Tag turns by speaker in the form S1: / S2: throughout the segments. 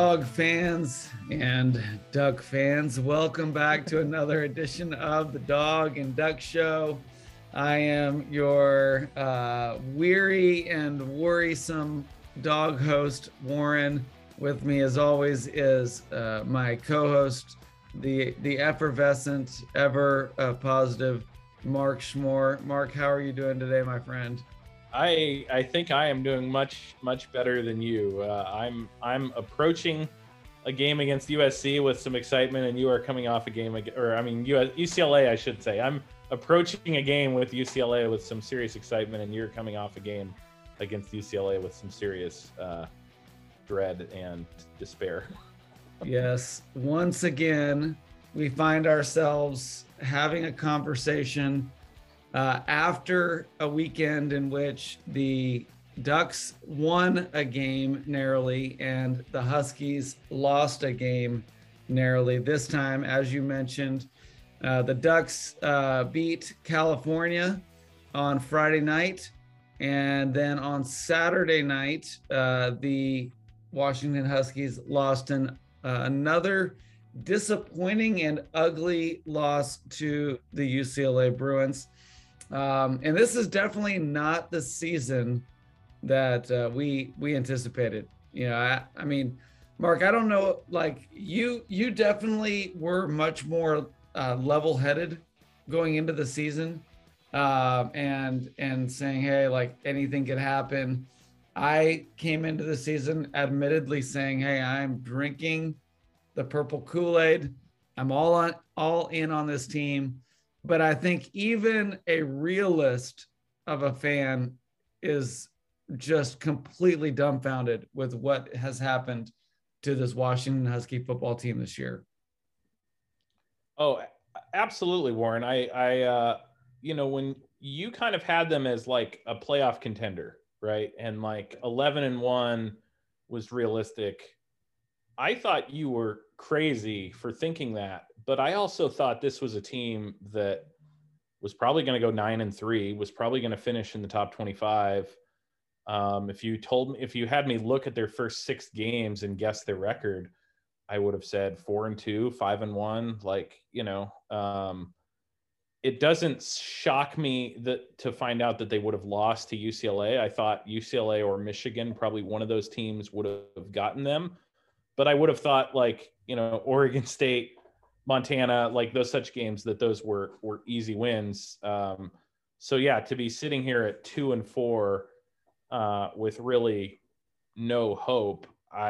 S1: Dog fans and Duck fans, welcome back to another edition of the Dog and Duck Show. I am your weary and worrisome dog host, Warren. With me, as always, is my co-host, the effervescent, ever positive Mark Schmore. Mark, how are you doing today, my friend?
S2: I think I am doing much better than you. I'm approaching a game against USC with some excitement, and you are coming off a game, UCLA, I should say. I'm approaching a game with UCLA with some serious excitement, and you're coming off a game against UCLA with some serious dread and despair.
S1: Yes, once again, we find ourselves having a conversation after a weekend in which the Ducks won a game narrowly and the Huskies lost a game narrowly. This time, as you mentioned, the Ducks beat California on Friday night, and then on Saturday night, the Washington Huskies lost another disappointing and ugly loss to the UCLA Bruins. And this is definitely not the season that we anticipated. You know, I mean, Mark, I don't know, like you definitely were much more level-headed going into the season, and saying, hey, like anything could happen. I came into the season admittedly saying, hey, I'm drinking the purple Kool-Aid. I'm all in on this team. But I think even a realist of a fan is just completely dumbfounded with what has happened to this Washington Husky football team this year.
S2: Oh, absolutely, Warren. I when you kind of had them as like a playoff contender, right? And like 11-1 was realistic. I thought you were crazy for thinking that, but I also thought this was a team that was probably going to go 9-3, was probably going to finish in the top 25. If you had me look at their first 6 games and guess their record, I would have said 4-2, 5-1. Like, it doesn't shock me to find out that they would have lost to UCLA. I thought UCLA or Michigan, probably one of those teams, would have gotten them. But I would have thought Oregon State, Montana, like those such games, that those were easy wins. So yeah, to be sitting here at 2-4 with really no hope,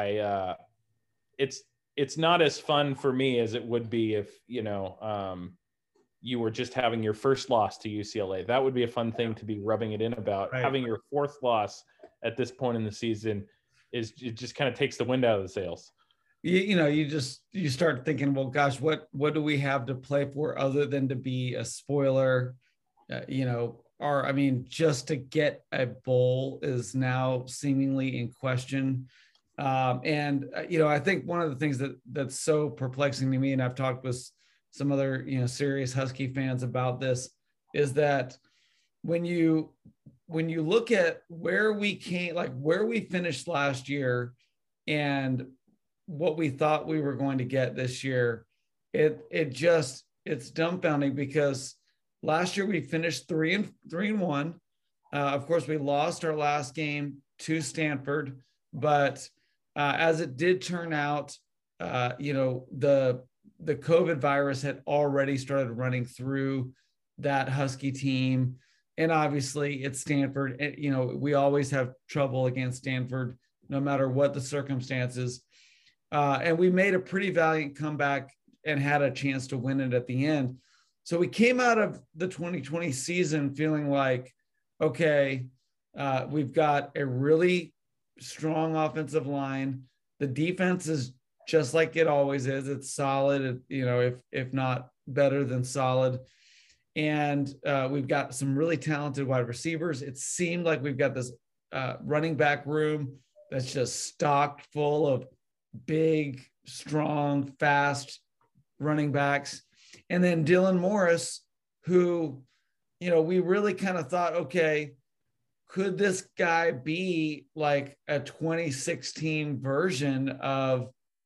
S2: it's not as fun for me as it would be if you were just having your first loss to UCLA. That would be a fun thing to be rubbing it in about. Right. Having your 4th loss at this point in the season it just kind of takes the wind out of the sails.
S1: You start thinking, well, gosh, what do we have to play for other than to be a spoiler? Just to get a bowl is now seemingly in question. I think one of the things that's so perplexing to me, and I've talked with some other, serious Husky fans about this, is that when you look at where we came, like where we finished last year and what we thought we were going to get this year, it's dumbfounding, because last year we finished 3-1. Of course, we lost our last game to Stanford, but as it did turn out, the COVID virus had already started running through that Husky team. And obviously it's Stanford. We always have trouble against Stanford, no matter what the circumstances. And we made a pretty valiant comeback and had a chance to win it at the end. So we came out of the 2020 season feeling like, okay, we've got a really strong offensive line. The defense is just like it always is. It's solid, if not better than solid. And we've got some really talented wide receivers. It seemed like we've got this running back room that's just stocked full of big, strong, fast running backs. And then Dylan Morris, who, we really kind of thought, okay, could this guy be like a 2016 version of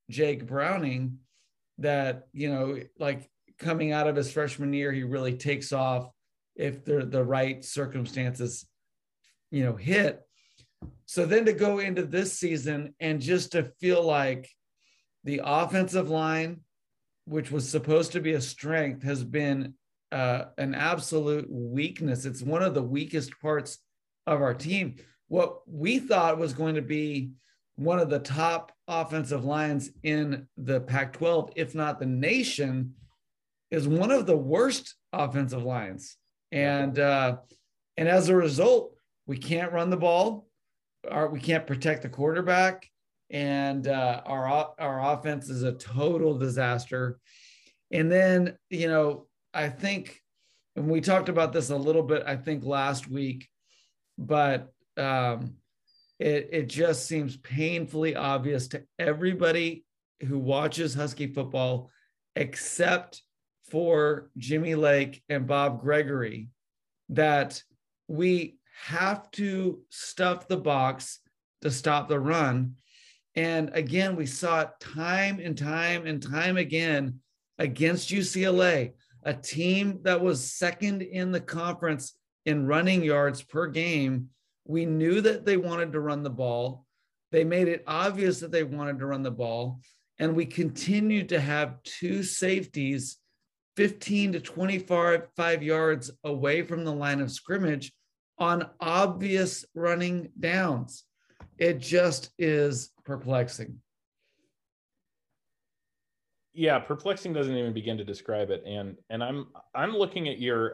S1: Jake Browning that, like coming out of his freshman year, he really takes off if the right circumstances, hit. So then to go into this season and just to feel like the offensive line, which was supposed to be a strength, has been an absolute weakness. It's one of the weakest parts of our team. What we thought was going to be one of the top offensive lines in the Pac-12, if not the nation, is one of the worst offensive lines. And as a result, we can't run the ball, we can't protect the quarterback, and our offense is a total disaster. And then, I think, and we talked about this a little bit, I think last week, but it just seems painfully obvious to everybody who watches Husky football, except for Jimmy Lake and Bob Gregory, that we have to stuff the box to stop the run. And again, we saw it time and time and time again against UCLA, a team that was second in the conference in running yards per game. We knew that they wanted to run the ball. They made it obvious that they wanted to run the ball. And we continued to have two safeties 15 to 25 yards away from the line of scrimmage on obvious running downs. It just is perplexing.
S2: Yeah, perplexing doesn't even begin to describe it. And I'm looking at your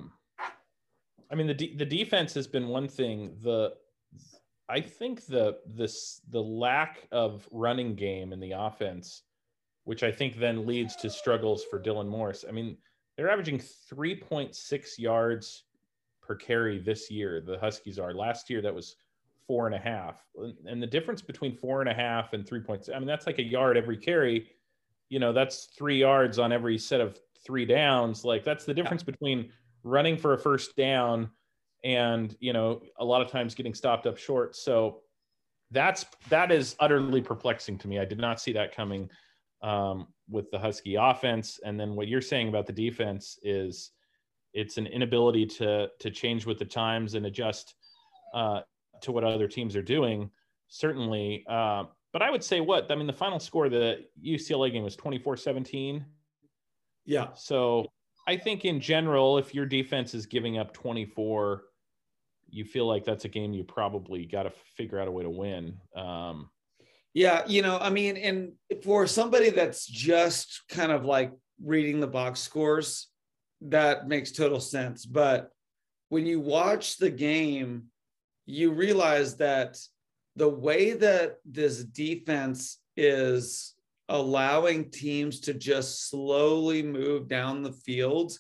S2: the defense has been one thing. I think the lack of running game in the offense, which I think then leads to struggles for Dylan Morris. I mean, they're averaging 3.6 yards per carry this year. The Huskies are. Last year that was 4.5, and the difference between 4.5 and 3.6. I mean, that's like a yard every carry. That's 3 yards on every set of 3 downs. Like, that's the difference between running for a first down and, a lot of times getting stopped up short. So that is utterly perplexing to me. I did not see that coming with the Husky offense. And then what you're saying about the defense is it's an inability to change with the times and adjust to what other teams are doing, certainly. But I would say the final score of the UCLA game was 24-17.
S1: Yeah.
S2: So I think in general, if your defense is giving up 24, you feel like that's a game you probably got to figure out a way to win.
S1: Yeah. And for somebody that's just kind of like reading the box scores, that makes total sense. But when you watch the game, you realize that the way that this defense is allowing teams to just slowly move down the field,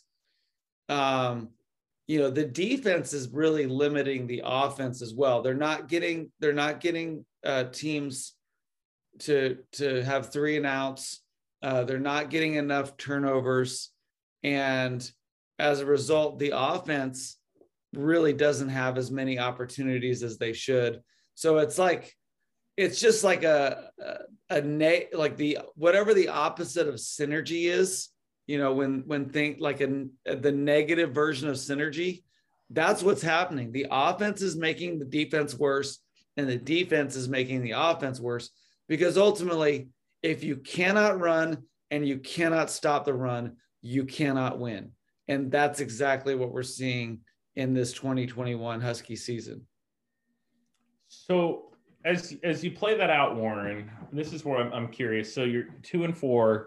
S1: the defense is really limiting the offense as well. They're not getting teams to have 3 and outs. They're not getting enough turnovers. And as a result, the offense really doesn't have as many opportunities as they should. So it's just like whatever the opposite of synergy is, the negative version of synergy, that's what's happening. The offense is making the defense worse, and the defense is making the offense worse, because ultimately, if you cannot run and you cannot stop the run, you cannot win. And that's exactly what we're seeing in this 2021 Husky season.
S2: So as you play that out, Warren, this is where I'm curious. So you're 2-4,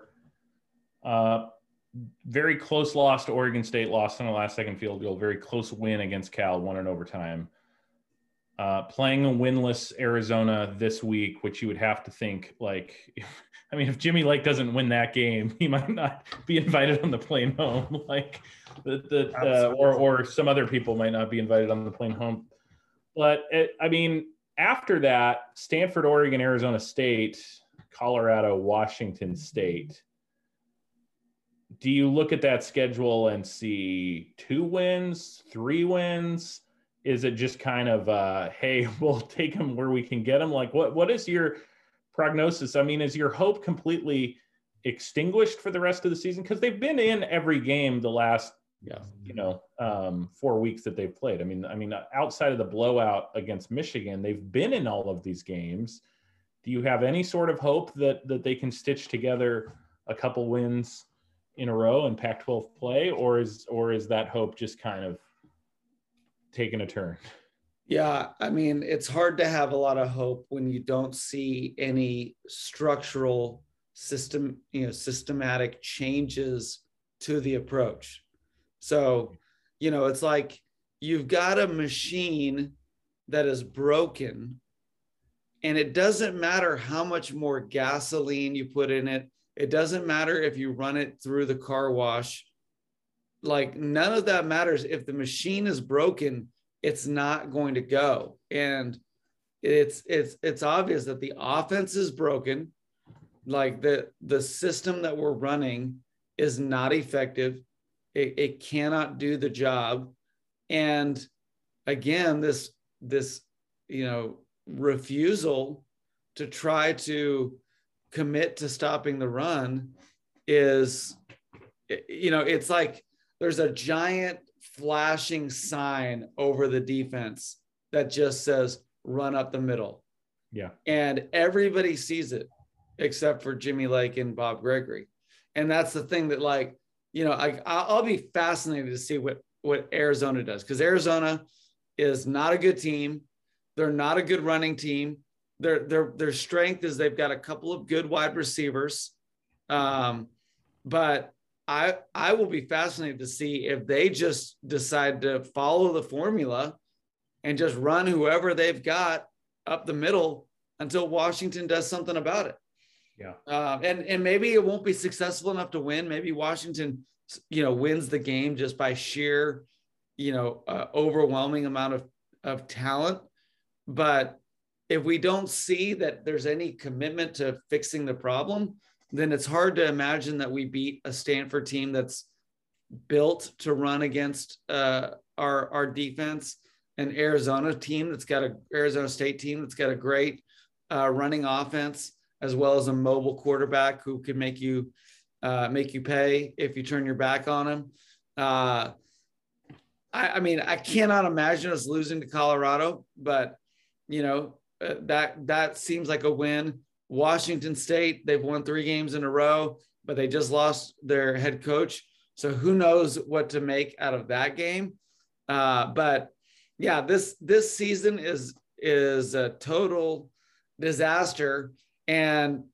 S2: very close loss to Oregon State, lost on a last second field goal, very close win against Cal, won in overtime. Playing a winless Arizona this week, which you would have to think if Jimmy Lake doesn't win that game, he might not be invited on the plane home. Or some other people might not be invited on the plane home. But after that, Stanford, Oregon, Arizona State, Colorado, Washington State. Do you look at that schedule and see 2 wins, 3 wins? Is it just kind of, hey, we'll take them where we can get them? Like, what is your prognosis, I mean, is your hope completely extinguished for the rest of the season? Because they've been in every game the last 4 weeks that they've played. I mean, outside of the blowout against Michigan, they've been in all of these games. Do you have any sort of hope that they can stitch together a couple wins in a row in Pac-12 play, or is that hope just kind of taking a turn?
S1: Yeah, I mean, it's hard to have a lot of hope when you don't see any structural systematic changes to the approach. So, it's like you've got a machine that is broken, and it doesn't matter how much more gasoline you put in it. It doesn't matter if you run it through the car wash. Like, none of that matters. If the machine is broken, it's not going to go. And it's obvious that the offense is broken. Like the system that we're running is not effective. It cannot do the job. And again, this refusal to try to commit to stopping the run is, it's like there's a giant flashing sign over the defense that just says run up the middle.
S2: Yeah.
S1: And everybody sees it except for Jimmy Lake and Bob Gregory. And that's the thing that, like, I'll be fascinated to see what Arizona does, because Arizona is not a good team. They're not a good running team. Their strength is they've got a couple of good wide receivers. But I will be fascinated to see if they just decide to follow the formula and just run whoever they've got up the middle until Washington does something about it.
S2: Yeah.
S1: And maybe it won't be successful enough to win. Maybe Washington, wins the game just by sheer, overwhelming amount of talent. But if we don't see that there's any commitment to fixing the problem, then it's hard to imagine that we beat a Stanford team that's built to run against our defense, an Arizona State team that's got a great running offense, as well as a mobile quarterback who can make you pay if you turn your back on him. I mean, I cannot imagine us losing to Colorado, but that seems like a win. Washington State, they've won 3 games in a row, but they just lost their head coach. So who knows what to make out of that game. But yeah, this season is a total disaster. And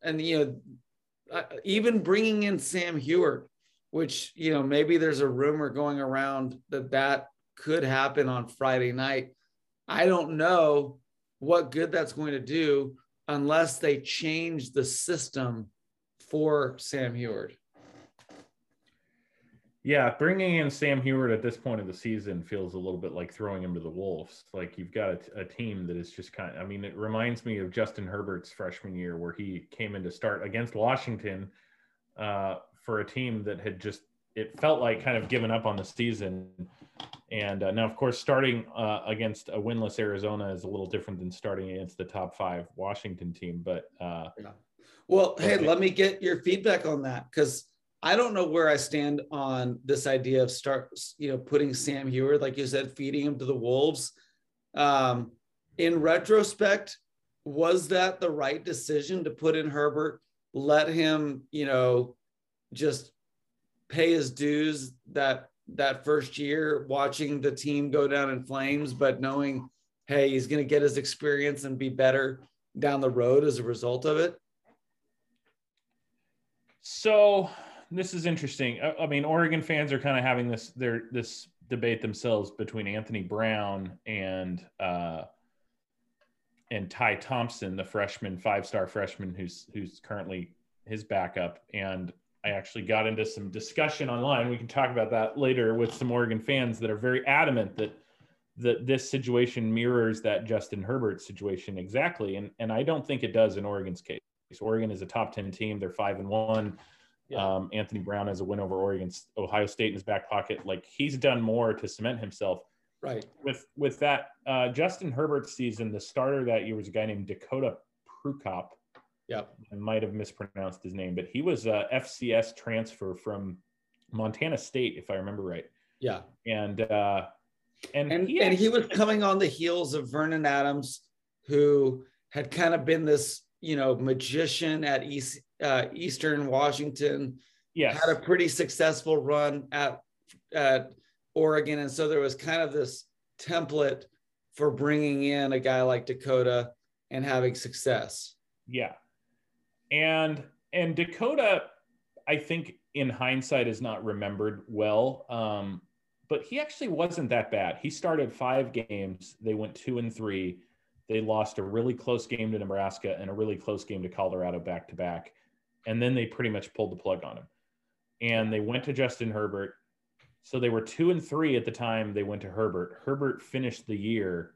S1: even bringing in Sam Huard, which, maybe there's a rumor going around that could happen on Friday night. I don't know what good that's going to do unless they change the system for Sam Huard.
S2: Yeah, bringing in Sam Huard at this point of the season feels a little bit like throwing him to the wolves. Like, you've got a team that is just it reminds me of Justin Herbert's freshman year, where he came in to start against Washington for a team that had it felt like kind of given up on the season. And now, of course, starting against a winless Arizona is a little different than starting against the top 5 Washington team. But
S1: yeah. Well, hey, let me get your feedback on that, because I don't know where I stand on this idea of putting Sam Huard, like you said, feeding him to the wolves. In retrospect, was that the right decision to put in Herbert, let him, just pay his dues that first year, watching the team go down in flames, but knowing, hey, he's going to get his experience and be better down the road as a result of it?
S2: So this is interesting. I mean, Oregon fans are kind of having this debate themselves between Anthony Brown and Ty Thompson, the freshman, 5-star freshman, who's currently his backup. And I actually got into some discussion online. We can talk about that later with some Oregon fans that are very adamant that this situation mirrors that Justin Herbert situation exactly. And I don't think it does in Oregon's case. Oregon is a top 10 team. They're 5-1. Yeah. Anthony Brown has a win over Ohio State in his back pocket. Like, he's done more to cement himself.
S1: Right.
S2: With that, Justin Herbert's season, the starter that year was a guy named Dakota Prukop.
S1: Yep.
S2: I might have mispronounced his name, but he was a FCS transfer from Montana State, if I remember right.
S1: Yeah.
S2: And
S1: he was coming on the heels of Vernon Adams, who had kind of been this, magician at Eastern Washington.
S2: Yes.
S1: Had a pretty successful run at Oregon. And so there was kind of this template for bringing in a guy like Dakota and having success.
S2: Yeah. And Dakota, I think in hindsight is not remembered well. But he actually wasn't that bad. He started 5 games. They went 2-3. They lost a really close game to Nebraska and a really close game to Colorado back-to-back. And then they pretty much pulled the plug on him. And they went to Justin Herbert. So they were 2-3 at the time they went to Herbert. Herbert finished the year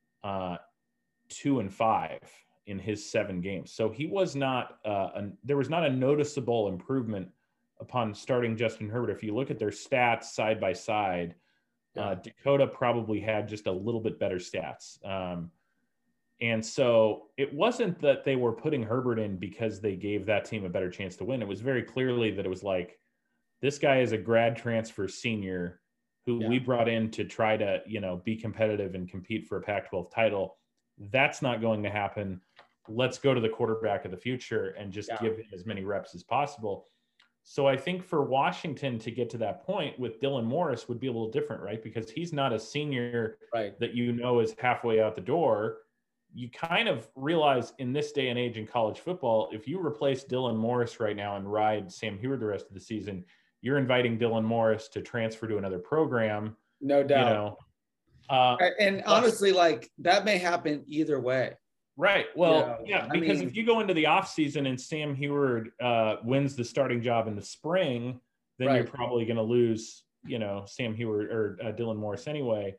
S2: 2-5 in his 7 games. So he was not there was not a noticeable improvement upon starting Justin Herbert. If you look at their stats side by side, Dakota probably had just a little bit better stats. And so it wasn't that they were putting Herbert in because they gave that team a better chance to win. It was very clearly that it was like, this guy is a grad transfer senior who we brought in to try to, be competitive and compete for a Pac-12 title. That's not going to happen. Let's go to the quarterback of the future and just give him as many reps as possible. So I think for Washington to get to that point with Dylan Morris would be a little different, right? Because he's not a senior that is halfway out the door. You kind of realize in this day and age in college football, if you replace Dylan Morris right now and ride Sam Huard the rest of the season, you're inviting Dylan Morris to transfer to another program.
S1: No doubt. And honestly, that may happen either way.
S2: Right. Well, because if you go into the offseason and Sam Huard wins the starting job in the spring, then you're probably going to lose, Sam Huard or Dylan Morris anyway.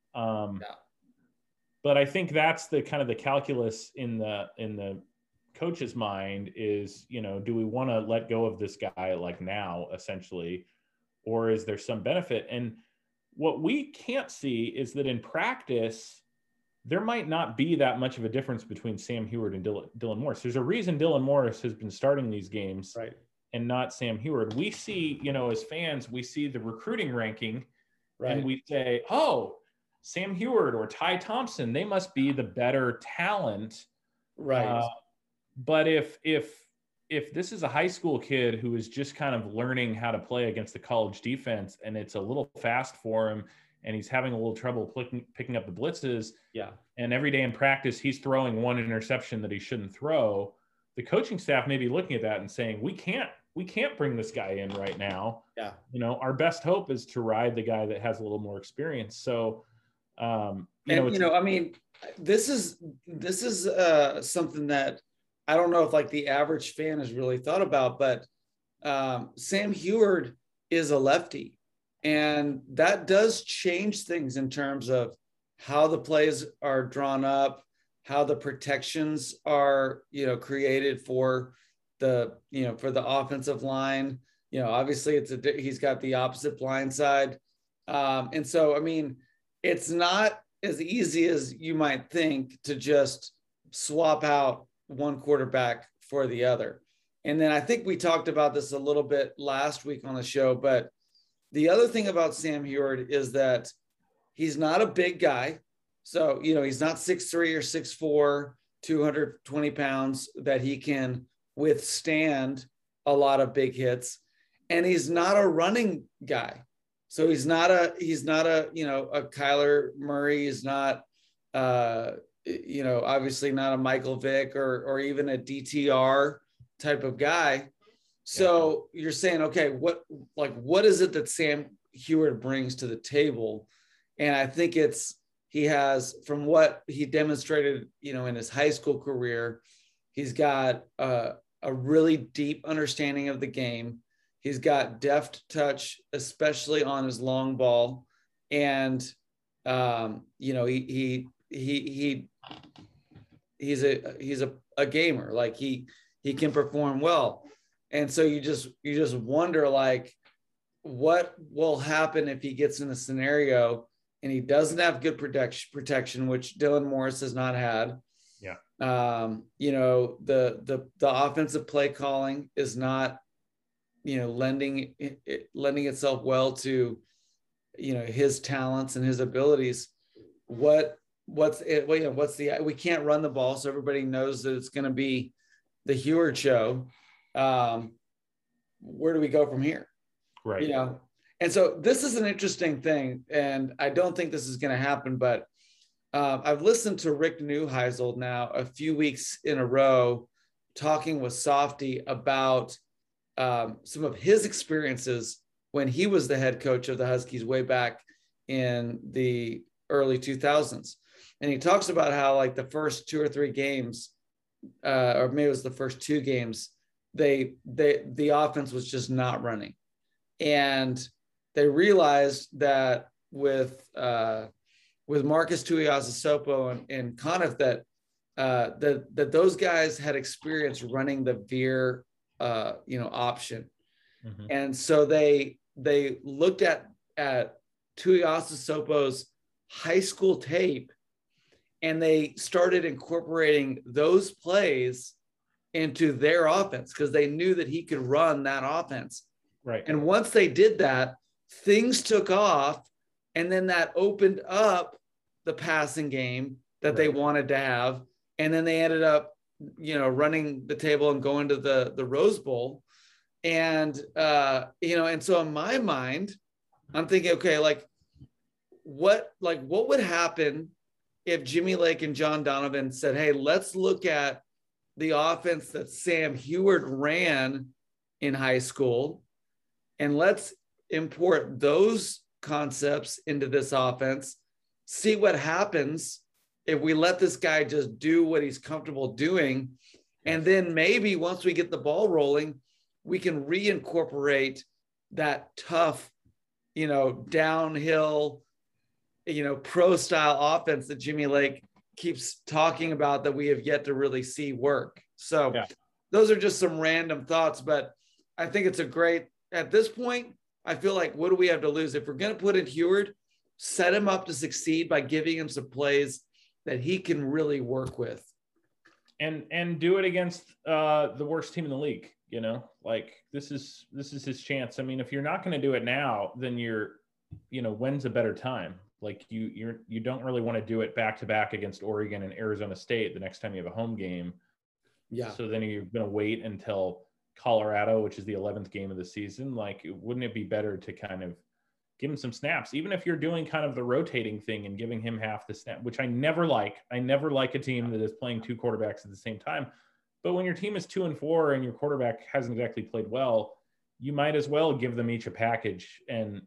S2: But I think that's the kind of the calculus in the coach's mind is, do we want to let go of this guy now, essentially, or is there some benefit? And what we can't see is that in practice, there might not be that much of a difference between Sam Huard and Dylan Morris. There's a reason Dylan Morris has been starting these games and not Sam Huard. We see, as fans, we see the recruiting ranking and we say, oh, Sam Huard or Ty Thompson, they must be the better talent.
S1: Right.
S2: But if this is a high school kid who is just kind of learning how to play against the college defense and it's a little fast for him and he's having a little trouble picking up the blitzes. Yeah. And every day in practice, he's throwing one interception that he shouldn't throw. The coaching staff may be looking at that and saying, we can't bring this guy in right now. Yeah. Our best hope is to ride the guy that has a little more experience. So,
S1: this is something that I don't know if the average fan has really thought about, but Sam Huard is a lefty. And that does change things in terms of how the plays are drawn up, how the protections are, created for the offensive line. Obviously he's got the opposite blind side. And so, it's not as easy as you might think to just swap out one quarterback for the other. And then I think we talked about this a little bit last week on the show, but the other thing about Sam Huard is that he's not a big guy. So, he's not 6'3" or 6'4", 220 pounds that he can withstand a lot of big hits. And he's not a running guy. So he's not a Kyler Murray. He's not, obviously not a Michael Vick or even a DTR type of guy. So you're saying, okay, what is it that Sam Huard brings to the table? And I think he has, from what he demonstrated, in his high school career, he's got a really deep understanding of the game. He's got deft touch, especially on his long ball. And, he's a gamer. He can perform well. And so you just wonder, what will happen if he gets in a scenario and he doesn't have good protection, which Dylan Morris has not had.
S2: Yeah.
S1: The offensive play calling is not, lending itself well to, his talents and his abilities. What's it? What's the? We can't run the ball, so everybody knows that it's going to be the Heward show. Where do we go from here?
S2: Right.
S1: And so this is an interesting thing, and I don't think this is going to happen, but I've listened to Rick Neuheisel now a few weeks in a row talking with Softy about some of his experiences when he was the head coach of the Huskies way back in the early 2000s. And he talks about how like the first 2 or 3 games, or maybe it was the first 2 games, the offense was just not running. And they realized that with Marcus Tuiasosopo and Conniff that those guys had experience running the veer option. Mm-hmm. And so they looked at Tuiasosopo's high school tape, and they started incorporating those plays into their offense because they knew that he could run that offense.
S2: Right.
S1: And once they did that, things took off, and then that opened up the passing game that they wanted to have. And then they ended up, running the table and going to the Rose Bowl. And, and so in my mind, I'm thinking, okay, what would happen if Jimmy Lake and John Donovan said, hey, let's look at the offense that Sam Heward ran in high school, and let's import those concepts into this offense, see what happens if we let this guy just do what he's comfortable doing. And then maybe once we get the ball rolling, we can reincorporate that tough, downhill, pro style offense that Jimmy Lake keeps talking about that we have yet to really see work. So those are just some random thoughts, but I think it's at this point, I feel like, what do we have to lose? If we're going to put in Heward, set him up to succeed by giving him some plays that he can really work with.
S2: And do it against the worst team in the league, this is his chance. I mean, if you're not going to do it now, then when's a better time? Like you don't really want to do it back to back against Oregon and Arizona State the next time you have a home game.
S1: Yeah.
S2: So then you're going to wait until Colorado, which is the 11th game of the season. Wouldn't it be better to kind of give him some snaps, even if you're doing kind of the rotating thing and giving him half the snap, which I never like. I never like a team that is playing 2 quarterbacks at the same time. But when your team is 2-4 and your quarterback hasn't exactly played well, you might as well give them each a package, and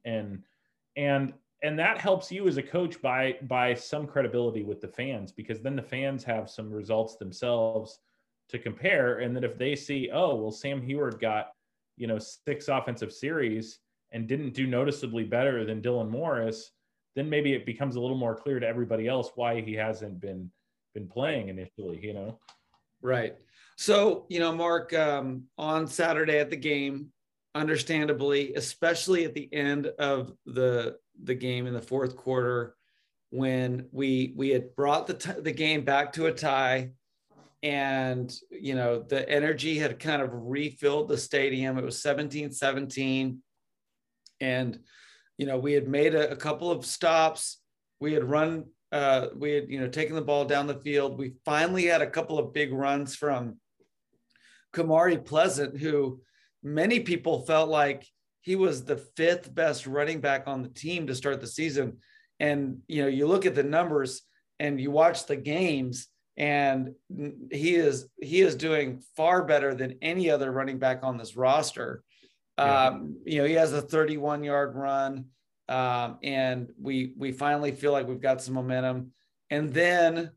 S2: that helps you as a coach by some credibility with the fans, because then the fans have some results themselves to compare. And that if they see, oh, well, Sam Heward got, 6 offensive series and didn't do noticeably better than Dylan Morris, then maybe it becomes a little more clear to everybody else why he hasn't been playing initially,
S1: Right. So, Mark, on Saturday at the game, understandably, especially at the end of the game in the fourth quarter, when we had brought the game back to a tie, and, the energy had kind of refilled the stadium. It was 17-17. And, we had made a couple of stops. We had run, taken the ball down the field. We finally had a couple of big runs from Kamari Pleasant, who many people felt like he was the 5th best running back on the team to start the season. And, you look at the numbers and you watch the games, and he is doing far better than any other running back on this roster. Yeah. He has a 31-yard run, and we finally feel like we've got some momentum. And then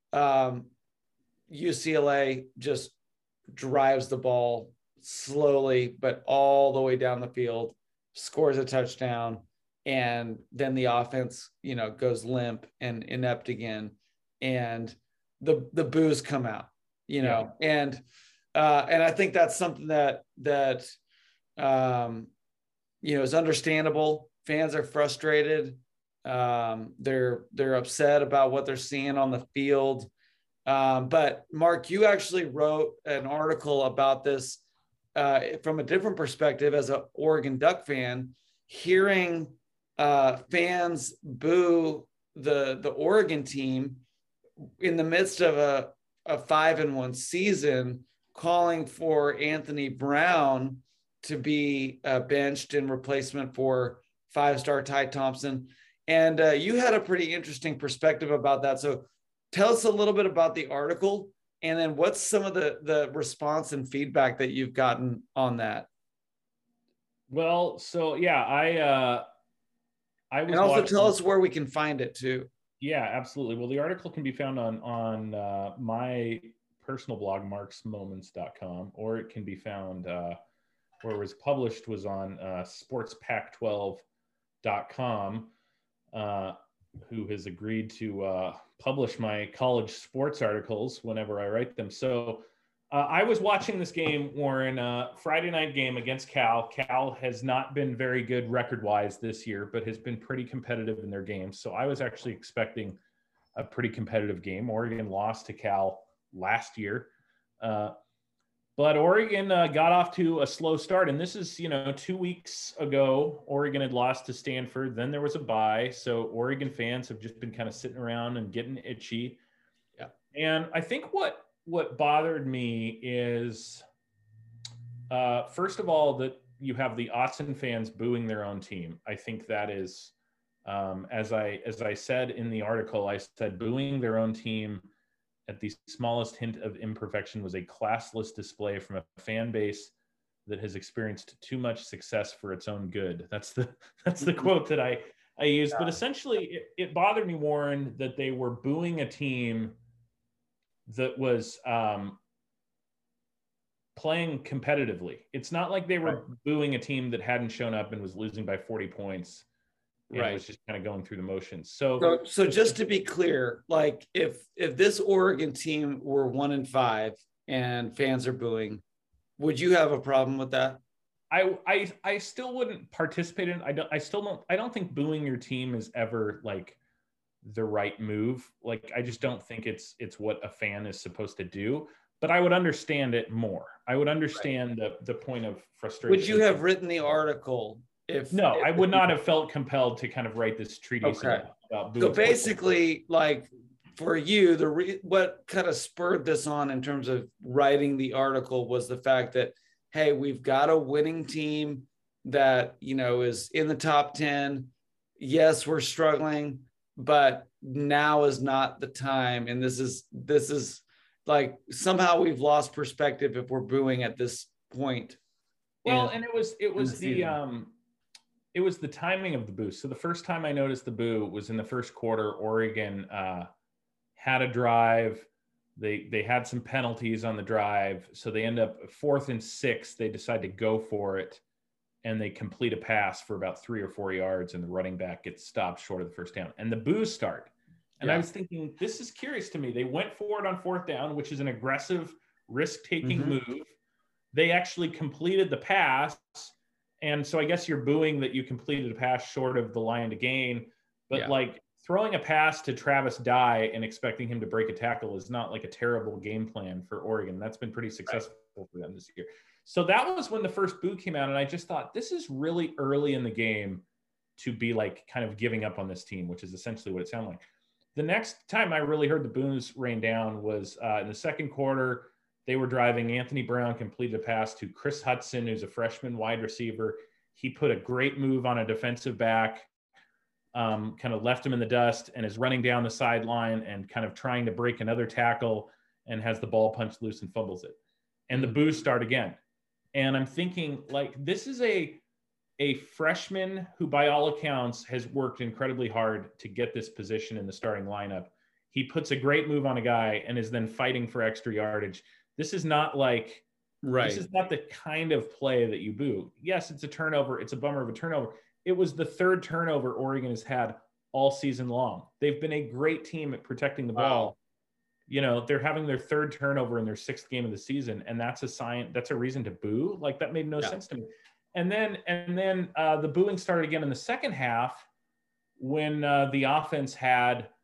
S1: UCLA just drives the ball slowly, but all the way down the field, scores a touchdown, and then the offense, goes limp and inept again, and the boos come out, and I think that's something that is understandable. Fans are frustrated. They're upset about what they're seeing on the field. But Mark, you actually wrote an article about this from a different perspective as an Oregon Duck fan, hearing fans boo the Oregon team in the midst of a 5-1 season, calling for Anthony Brown to be benched in replacement for 5-star Ty Thompson. And you had a pretty interesting perspective about that. So tell us a little bit about the article, and then what's some of the response and feedback that you've gotten on that?
S2: Well, so yeah, I was,
S1: and also tell us where we can find it too.
S2: Yeah, absolutely. Well, the article can be found on my personal blog, marksmoments.com, or it can be found where it was published was on sportspac12.com, who has agreed to publish my college sports articles whenever I write them. So I was watching this game, Warren, Friday night game against Cal. Cal has not been very good record-wise this year, but has been pretty competitive in their games. So I was actually expecting a pretty competitive game. Oregon lost to Cal last year. But Oregon got off to a slow start. And this is, 2 weeks ago, Oregon had lost to Stanford. Then there was a bye. So Oregon fans have just been kind of sitting around and getting itchy.
S1: Yeah.
S2: And I think what bothered me is, first of all, that you have the Autzen fans booing their own team. I think that is, as I said in the article, I said booing their own team at the smallest hint of imperfection was a classless display from a fan base that has experienced too much success for its own good. That's the quote that I used. But essentially, it bothered me, Warren, that they were booing a team that was playing competitively. It's not like they were booing a team that hadn't shown up and was losing by 40 points. And it was just kind of going through the motions. So
S1: just to be clear, like if this Oregon team were 1-5 and fans are booing, would you have a problem with that?
S2: I still wouldn't participate in. I don't think booing your team is ever like the right move. Like, I just don't think it's what a fan is supposed to do, but I would understand it more. I would understand the point of frustration.
S1: Would you have written the article?
S2: I would not have felt compelled to kind of write this treatise about booing.
S1: So basically, like for you, what kind of spurred this on in terms of writing the article was the fact that, hey, we've got a winning team that, is in the top 10. Yes, we're struggling, but now is not the time. And this is like, somehow we've lost perspective if we're booing at this point.
S2: Well, and it was the timing of the boo. So the first time I noticed the boo was in the first quarter. Oregon had a drive. They had some penalties on the drive. So they end up 4th and 6. They decide to go for it. And they complete a pass for about 3 or 4 yards. And the running back gets stopped short of the first down. And the boos start. And I was thinking, this is curious to me. They went for it on 4th down, which is an aggressive, risk-taking move. They actually completed the pass. And so I guess you're booing that you completed a pass short of the line to gain, but like throwing a pass to Travis Dye and expecting him to break a tackle is not like a terrible game plan for Oregon. That's been pretty successful for them this year. So that was when the first boo came out. And I just thought, this is really early in the game to be like kind of giving up on this team, which is essentially what it sounded like. The next time I really heard the boos rain down was in the second quarter. They were driving. Anthony Brown completed a pass to Chris Hudson, who's a freshman wide receiver. He put a great move on a defensive back, kind of left him in the dust, and is running down the sideline and kind of trying to break another tackle and has the ball punched loose and fumbles it. And the boos start again. And I'm thinking, like, this is a freshman who, by all accounts, has worked incredibly hard to get this position in the starting lineup. He puts a great move on a guy and is then fighting for extra yardage. This is not like, this is not the kind of play that you boo. Yes, it's a turnover. It's a bummer of a turnover. It was the 3rd turnover Oregon has had all season long. They've been a great team at protecting the ball. They're having their 3rd turnover in their 6th game of the season. And that's a sign, that's a reason to boo. Like, that made no sense to me. And then the booing started again in the second half when the offense had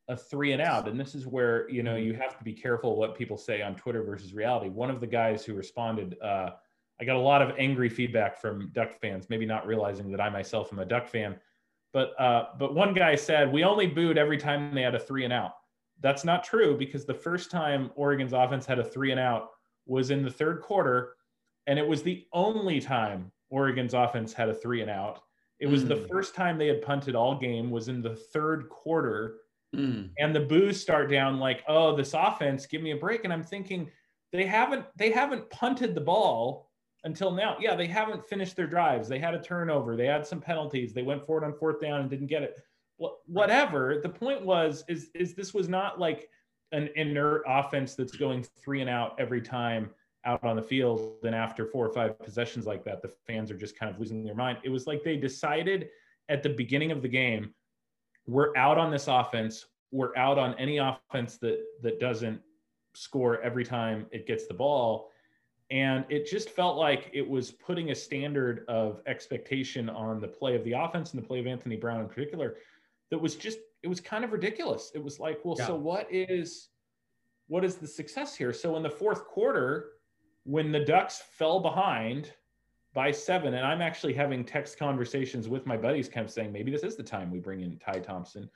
S2: a 3 and out. And this is where, you know, you have to be careful what people say on Twitter versus reality. One of the guys who responded, I got a lot of angry feedback from Duck fans, maybe not realizing that I myself am a Duck fan. But one guy said, we only booed every time they had a 3 and out. That's not true, because the first time Oregon's offense had a 3 and out was in the third quarter. And it was the only time Oregon's offense had a 3 and out. It was the first time they had punted all game, was in the third quarter. And the boos start down like, oh, this offense, give me a break. And I'm thinking, they haven't punted the ball until now. Yeah, they haven't finished their drives. They had a turnover. They had some penalties. They went for it on fourth down and didn't get it. Whatever. The point was, is this was not like an inert offense that's going 3 and out every time out on the field. And after 4 or 5 possessions like that, the fans are just kind of losing their mind. It was like they decided at the beginning of the game, we're out on this offense. We're out on any offense that doesn't score every time it gets the ball. And it just felt like it was putting a standard of expectation on the play of the offense and the play of Anthony Brown in particular that was just, it was kind of ridiculous. It was like, well, so what is the success here? So in the fourth quarter, when the Ducks fell behind by 7, and I'm actually having text conversations with my buddies kind of saying, maybe this is the time we bring in Ty Thompson.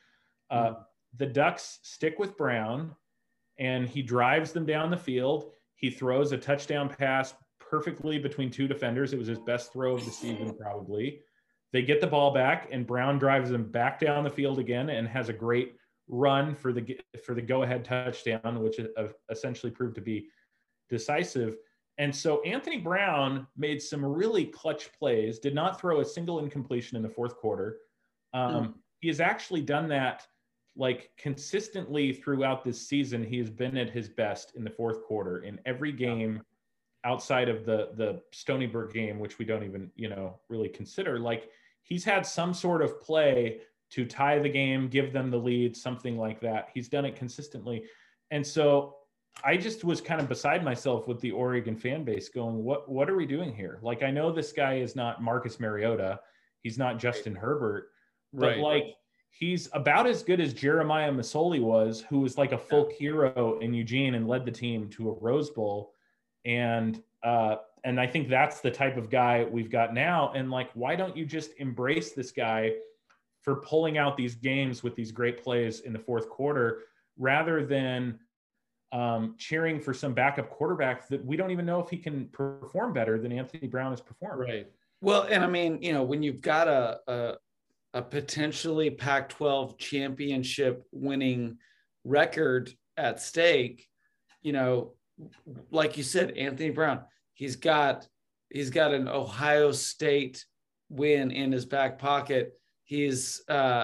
S2: The Ducks stick with Brown, and he drives them down the field. He throws a touchdown pass perfectly between 2 defenders. It was his best throw of the season, probably. They get the ball back, and Brown drives them back down the field again and has a great run for the go-ahead touchdown, which essentially proved to be decisive. And so Anthony Brown made some really clutch plays, did not throw a single incompletion in the fourth quarter. He has actually done that like consistently throughout this season. He has been at his best in the fourth quarter in every game outside of the Stony Brook game, which we don't even, really consider. Like, he's had some sort of play to tie the game, give them the lead, something like that. He's done it consistently. And so I just was kind of beside myself with the Oregon fan base going, what are we doing here? Like, I know this guy is not Marcus Mariota. He's not Justin Herbert, but he's about as good as Jeremiah Masoli was, who was like a folk hero in Eugene and led the team to a Rose Bowl. And I think that's the type of guy we've got now. And like, why don't you just embrace this guy for pulling out these games with these great plays in the fourth quarter, rather than cheering for some backup quarterback that we don't even know if he can perform better than Anthony Brown has performed.
S1: Right. Well, and I mean, when you've got a potentially Pac-12 championship winning record at stake, like you said, Anthony Brown, he's got an Ohio State win in his back pocket. He's,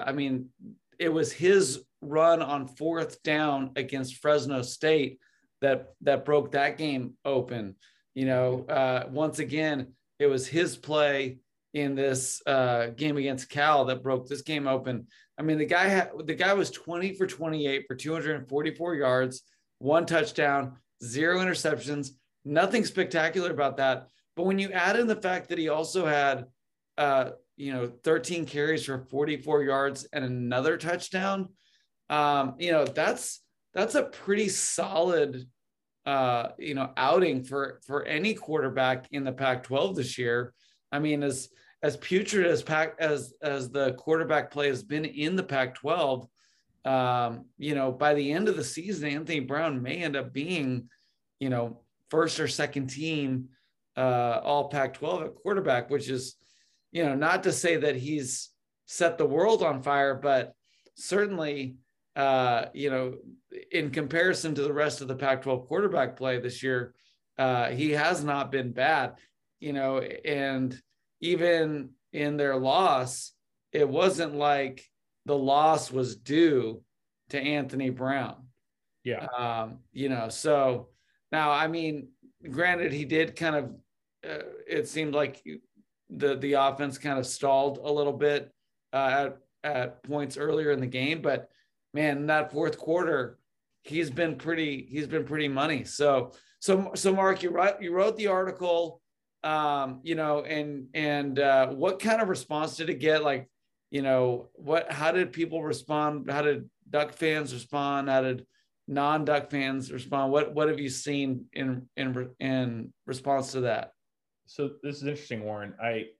S1: it was his run on fourth down against Fresno State that broke that game open. Once again, it was his play in this game against Cal that broke this game open. I mean, the guy was 20 for 28 for 244 yards, 1 touchdown, 0 interceptions, nothing spectacular about that. But when you add in the fact that he also had, 13 carries for 44 yards and another touchdown, that's a pretty solid, outing for any quarterback in the Pac-12 this year. I mean, as putrid as the quarterback play has been in the Pac-12, by the end of the season, Anthony Brown may end up being, first or second team all Pac-12 at quarterback, which is, not to say that he's set the world on fire, but certainly, in comparison to the rest of the Pac-12 quarterback play this year, he has not been bad, and even in their loss, it wasn't like the loss was due to Anthony Brown.
S2: Yeah.
S1: So now, I mean, granted, he did kind of, it seemed like the offense kind of stalled a little bit at points earlier in the game, but man, in that fourth quarter, he's been pretty money. So Mark, you wrote the article, and what kind of response did it get? Like, how did people respond? How did Duck fans respond? How did non-Duck fans respond? What have you seen in response to that?
S2: So this is interesting, Warren.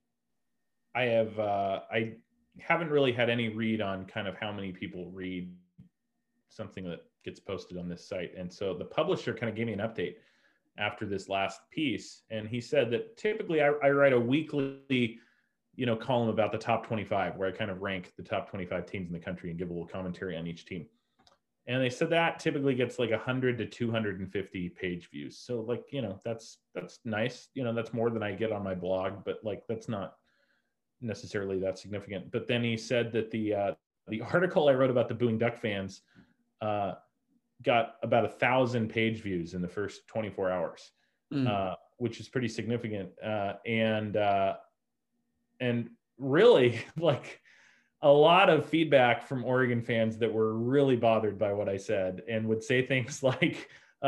S2: I haven't really had any read on kind of how many people read something that gets posted on this site. And so the publisher kind of gave me an update after this last piece. And he said that typically I write a weekly, column about the top 25, where I kind of rank the top 25 teams in the country and give a little commentary on each team. And they said that typically gets like 100 to 250 page views. So like, that's nice. That's more than I get on my blog, but like, that's not necessarily that significant. But then he said that the article I wrote about the booing Duck fans got about 1,000 page views in the first 24 hours, which is pretty significant. And really, like, a lot of feedback from Oregon fans that were really bothered by what I said and would say things like,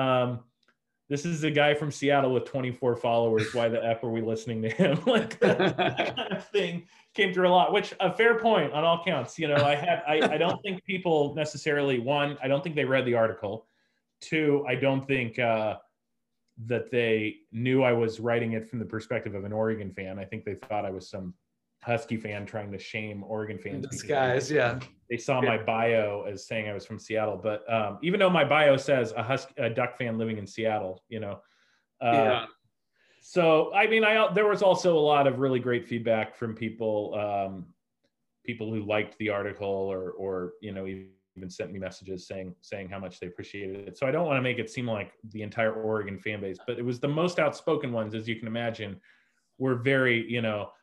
S2: this is a guy from Seattle with 24 followers. Why the F are we listening to him? Like that kind of thing came through a lot, which a fair point on all counts. I don't think people necessarily, one, I don't think they read the article. Two, I don't think that they knew I was writing it from the perspective of an Oregon fan. I think they thought I was some Husky fan trying to shame Oregon fans.
S1: Disguise, yeah.
S2: They saw my bio as saying I was from Seattle, but even though my bio says a Duck fan living in Seattle,
S1: yeah.
S2: So I mean, there was also a lot of really great feedback from people who liked the article or even sent me messages saying how much they appreciated it. So I don't want to make it seem like the entire Oregon fan base, but it was the most outspoken ones, as you can imagine, were very,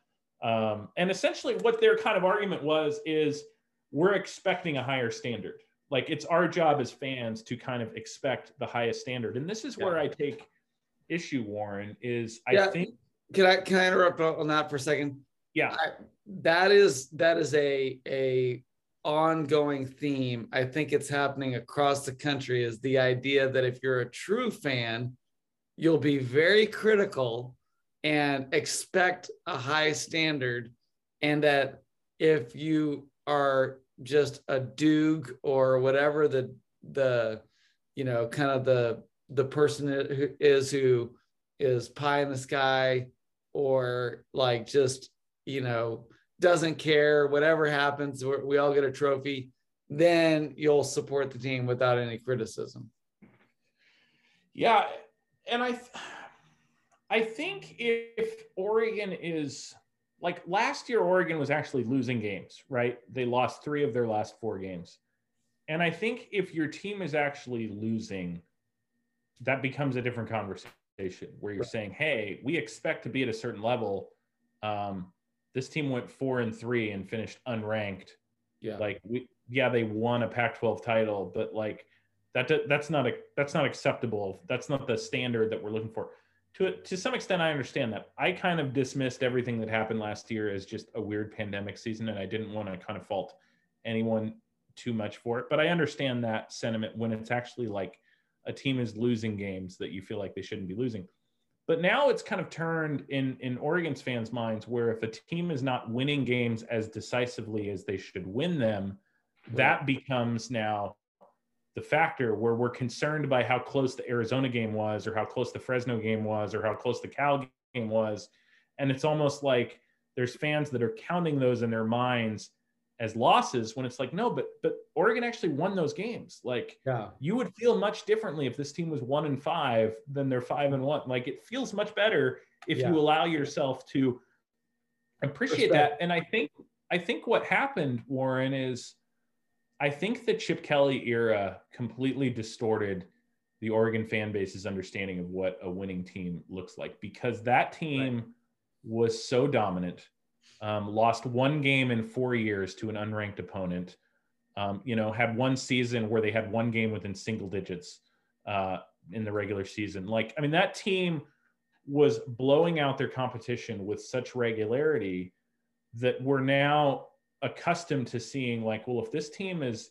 S2: and essentially what their kind of argument is we're expecting a higher standard. Like, it's our job as fans to kind of expect the highest standard. And this is where I take issue, Warren, is I think.
S1: Can I interrupt on that for a second?
S2: Yeah.
S1: That is a ongoing theme. I think it's happening across the country, is the idea that if you're a true fan, you'll be very critical and expect a high standard, and that if you are just a Doog or whatever the kind of the person who is pie in the sky, or like just doesn't care, whatever happens, we all get a trophy, then you'll support the team without any criticism.
S2: Yeah, and I think if Oregon is, like, last year, Oregon was actually losing games, right? They lost 3 of their last 4 games. And I think if your team is actually losing, that becomes a different conversation where you're saying, hey, we expect to be at a certain level. This team went 4-3 and finished unranked.
S1: Yeah.
S2: Like, they won a Pac-12 title, but like that's not acceptable. That's not the standard that we're looking for. To some extent, I understand that. I kind of dismissed everything that happened last year as just a weird pandemic season, and I didn't want to kind of fault anyone too much for it. But I understand that sentiment when it's actually like a team is losing games that you feel like they shouldn't be losing. But now it's kind of turned in Oregon's fans' minds where if a team is not winning games as decisively as they should win them, that becomes now the factor where we're concerned by how close the Arizona game was, or how close the Fresno game was, or how close the Cal game was. And it's almost like there's fans that are counting those in their minds as losses, when it's like, no, but Oregon actually won those games. Like, you would feel much differently if this team was 1-5 than they're 5-1. Like, it feels much better if you allow yourself to appreciate that. And I think what happened, Warren, is I think the Chip Kelly era completely distorted the Oregon fan base's understanding of what a winning team looks like, because that team was so dominant, lost 1 game in 4 years to an unranked opponent, had one season where they had 1 game within single digits in the regular season. Like, I mean, that team was blowing out their competition with such regularity that we're now accustomed to seeing, like, well, if this team is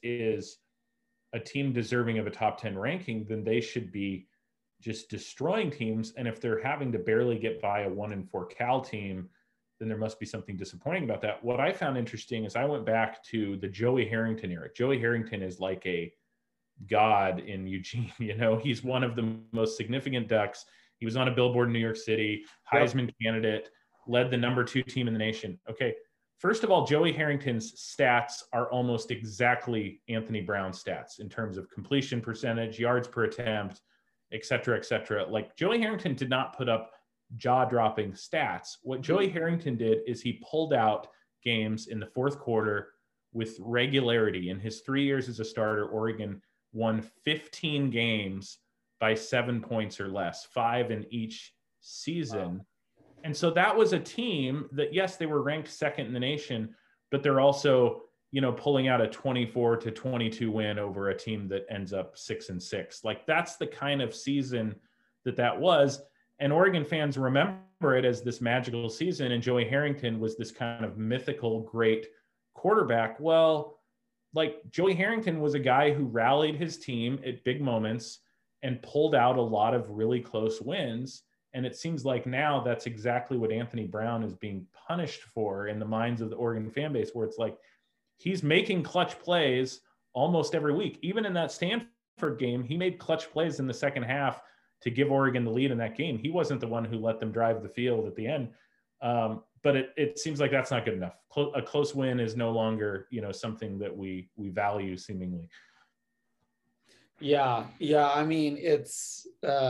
S2: a team deserving of a top 10 ranking, then they should be just destroying teams. And if they're having to barely get by a 1-4 Cal team, then there must be something disappointing about that. What I found interesting is I went back to the Joey Harrington era. Joey Harrington is like a god in Eugene. He's one of the most significant Ducks. He was on a billboard in New York City, Heisman candidate, led the number 2 team in the nation. Okay. First of all, Joey Harrington's stats are almost exactly Anthony Brown's stats in terms of completion percentage, yards per attempt, et cetera, et cetera. Like, Joey Harrington did not put up jaw-dropping stats. What Joey Harrington did is he pulled out games in the fourth quarter with regularity. In his 3 years as a starter, Oregon won 15 games by 7 points or less, 5 in each season. Wow. And so that was a team that, yes, they were ranked second in the nation, but they're also, pulling out a 24-22 win over a team that ends up 6-6. Like, that's the kind of season that was. And Oregon fans remember it as this magical season. And Joey Harrington was this kind of mythical, great quarterback. Well, like, Joey Harrington was a guy who rallied his team at big moments and pulled out a lot of really close wins. And it seems like now that's exactly what Anthony Brown is being punished for in the minds of the Oregon fan base, where it's like he's making clutch plays almost every week. Even in that Stanford game, he made clutch plays in the second half to give Oregon the lead in that game. He wasn't the one who let them drive the field at the end. But it seems like that's not good enough. A close win is no longer, something that we value seemingly.
S1: Yeah. I mean, it's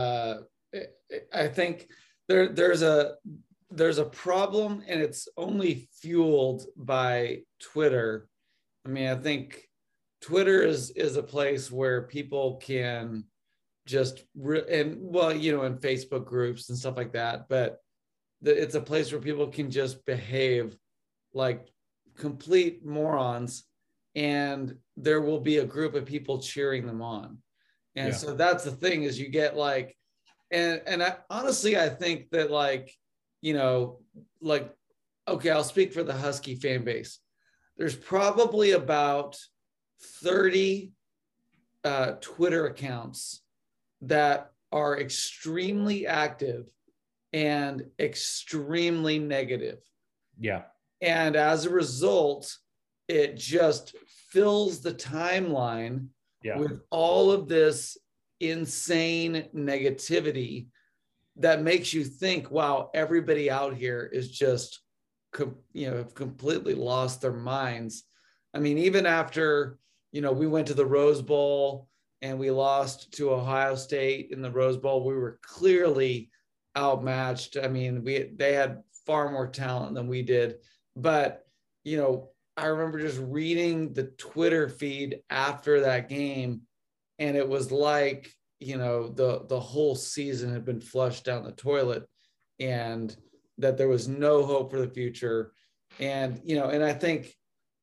S1: I think there's a problem, and it's only fueled by Twitter. I mean, I think Twitter is a place where people can just in Facebook groups and stuff like that, but it's a place where people can just behave like complete morons, and there will be a group of people cheering them on. And so that's the thing, is you get like, and I honestly, I think that okay, I'll speak for the Husky fan base. There's probably about 30 Twitter accounts that are extremely active and extremely negative.
S2: Yeah.
S1: And as a result, it just fills the timeline with all of this insane negativity that makes you think, wow, everybody out here is just, have completely lost their minds. I mean, even after, we went to the Rose Bowl and we lost to Ohio State in the Rose Bowl, we were clearly outmatched. I mean, they had far more talent than we did. But, I remember just reading the Twitter feed after that game, and it was like, the whole season had been flushed down the toilet, and that there was no hope for the future. And, and I think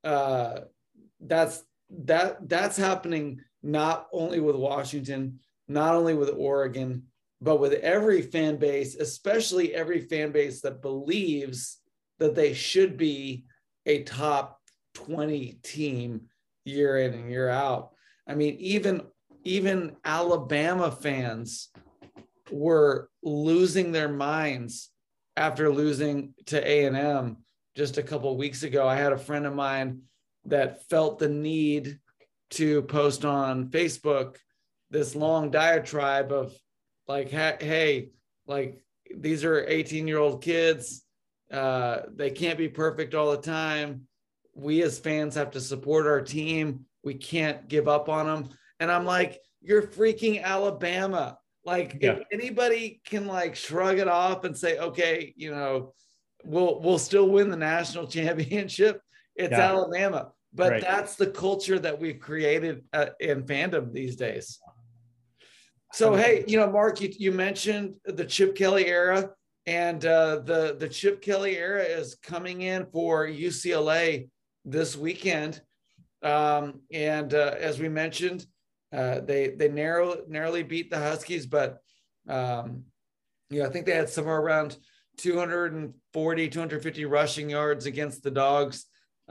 S1: that's happening not only with Washington, not only with Oregon, but with every fan base, especially every fan base that believes that they should be a top 20 team year in and year out. I mean, even Alabama fans were losing their minds after losing to A&M just a couple of weeks ago. I had a friend of mine that felt the need to post on Facebook this long diatribe of like, hey, like, these are 18-year-old kids. They can't be perfect all the time. We as fans have to support our team. We can't give up on them. And I'm like, you're freaking Alabama. Like, if anybody can like shrug it off and say, okay, we'll still win the national championship, it's Alabama. But that's the culture that we've created in fandom these days. So, hey, Mark, you mentioned the Chip Kelly era, and the Chip Kelly era is coming in for UCLA this weekend. And as we mentioned, they narrowly beat the Huskies, but I think they had somewhere around 240, 250 rushing yards against the Dogs.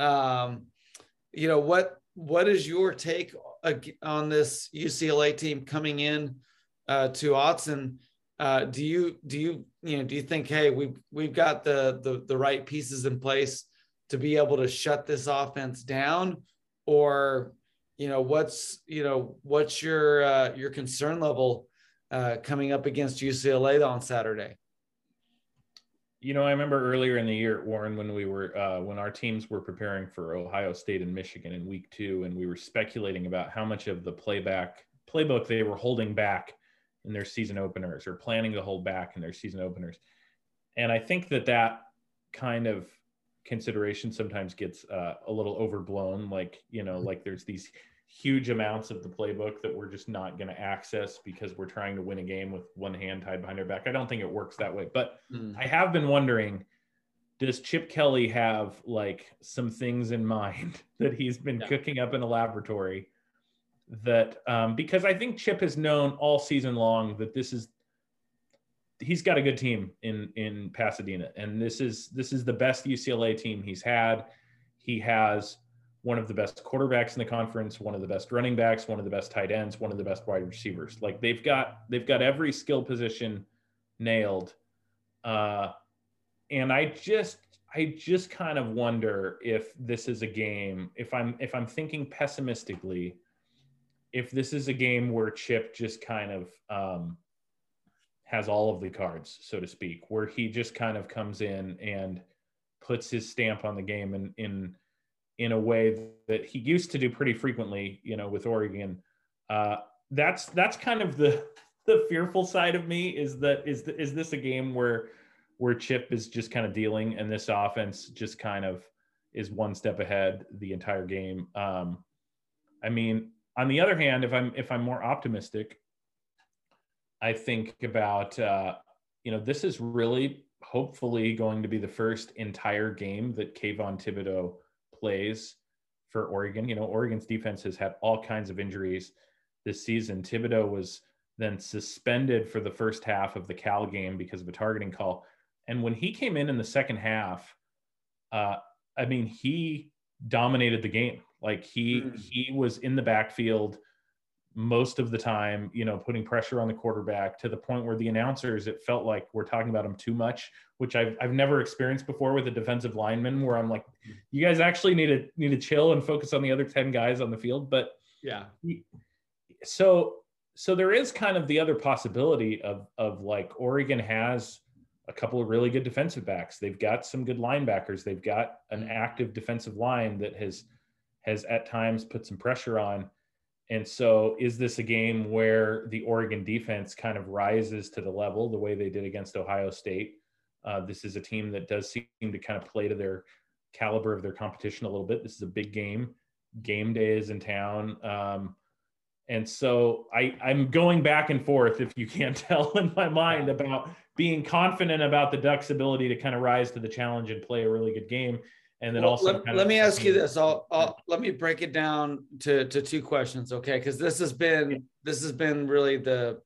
S1: What is your take on this UCLA team coming in to Autzen? Do you think, hey, we've got the right pieces in place to be able to shut this offense down, or what's your concern level coming up against UCLA on Saturday?
S2: I remember earlier in the year, Warren, when we were when our teams were preparing for Ohio State and Michigan in week 2, and we were speculating about how much of the playbook they were holding back in their season openers, or planning to hold back in their season openers. And I think that kind of consideration sometimes gets a little overblown. Like there's these huge amounts of the playbook that we're just not going to access because we're trying to win a game with one hand tied behind our back. I don't think it works that way, but I have been wondering, does Chip Kelly have like some things in mind that he's been cooking up in a laboratory that because I think Chip has known all season long that he's got a good team in Pasadena, and this is the best UCLA team he's had. He has one of the best quarterbacks in the conference, one of the best running backs, one of the best tight ends, one of the best wide receivers. Like they've got every skill position nailed. And I just kind of wonder if this is a game, if I'm thinking pessimistically, if this is a game where Chip just kind of has all of the cards, so to speak, where he just kind of comes in and puts his stamp on the game in a way that he used to do pretty frequently, with Oregon. That's kind of the fearful side of me, is this a game where Chip is just kind of dealing and this offense just kind of is one step ahead the entire game. I mean, on the other hand, if I'm more optimistic, I think about, this is really hopefully going to be the first entire game that Kayvon Thibodeaux plays for Oregon. Oregon's defense has had all kinds of injuries this season. Thibodeaux was then suspended for the first half of the Cal game because of a targeting call. And when he came in the second half, he dominated the game. Like he was in the backfield most of the time, putting pressure on the quarterback to the point where the announcers, it felt like we're talking about him too much, which I've never experienced before with a defensive lineman, where I'm like, you guys actually need to chill and focus on the other 10 guys on the field. But
S1: yeah,
S2: so there is kind of the other possibility of like Oregon has a couple of really good defensive backs. They've got some good linebackers. They've got an active defensive line that has at times put some pressure on. And so is this a game where the Oregon defense kind of rises to the level the way they did against Ohio State? This is a team that does seem to kind of play to their caliber of their competition a little bit. This is a big game. Game day is in town. And so I'm going back and forth, if you can't tell, in my mind about being confident about the Ducks' ability to kind of rise to the challenge and play a really good game. And then
S1: let me ask you this. Let me break it down to 2 questions, okay? Because this has been really the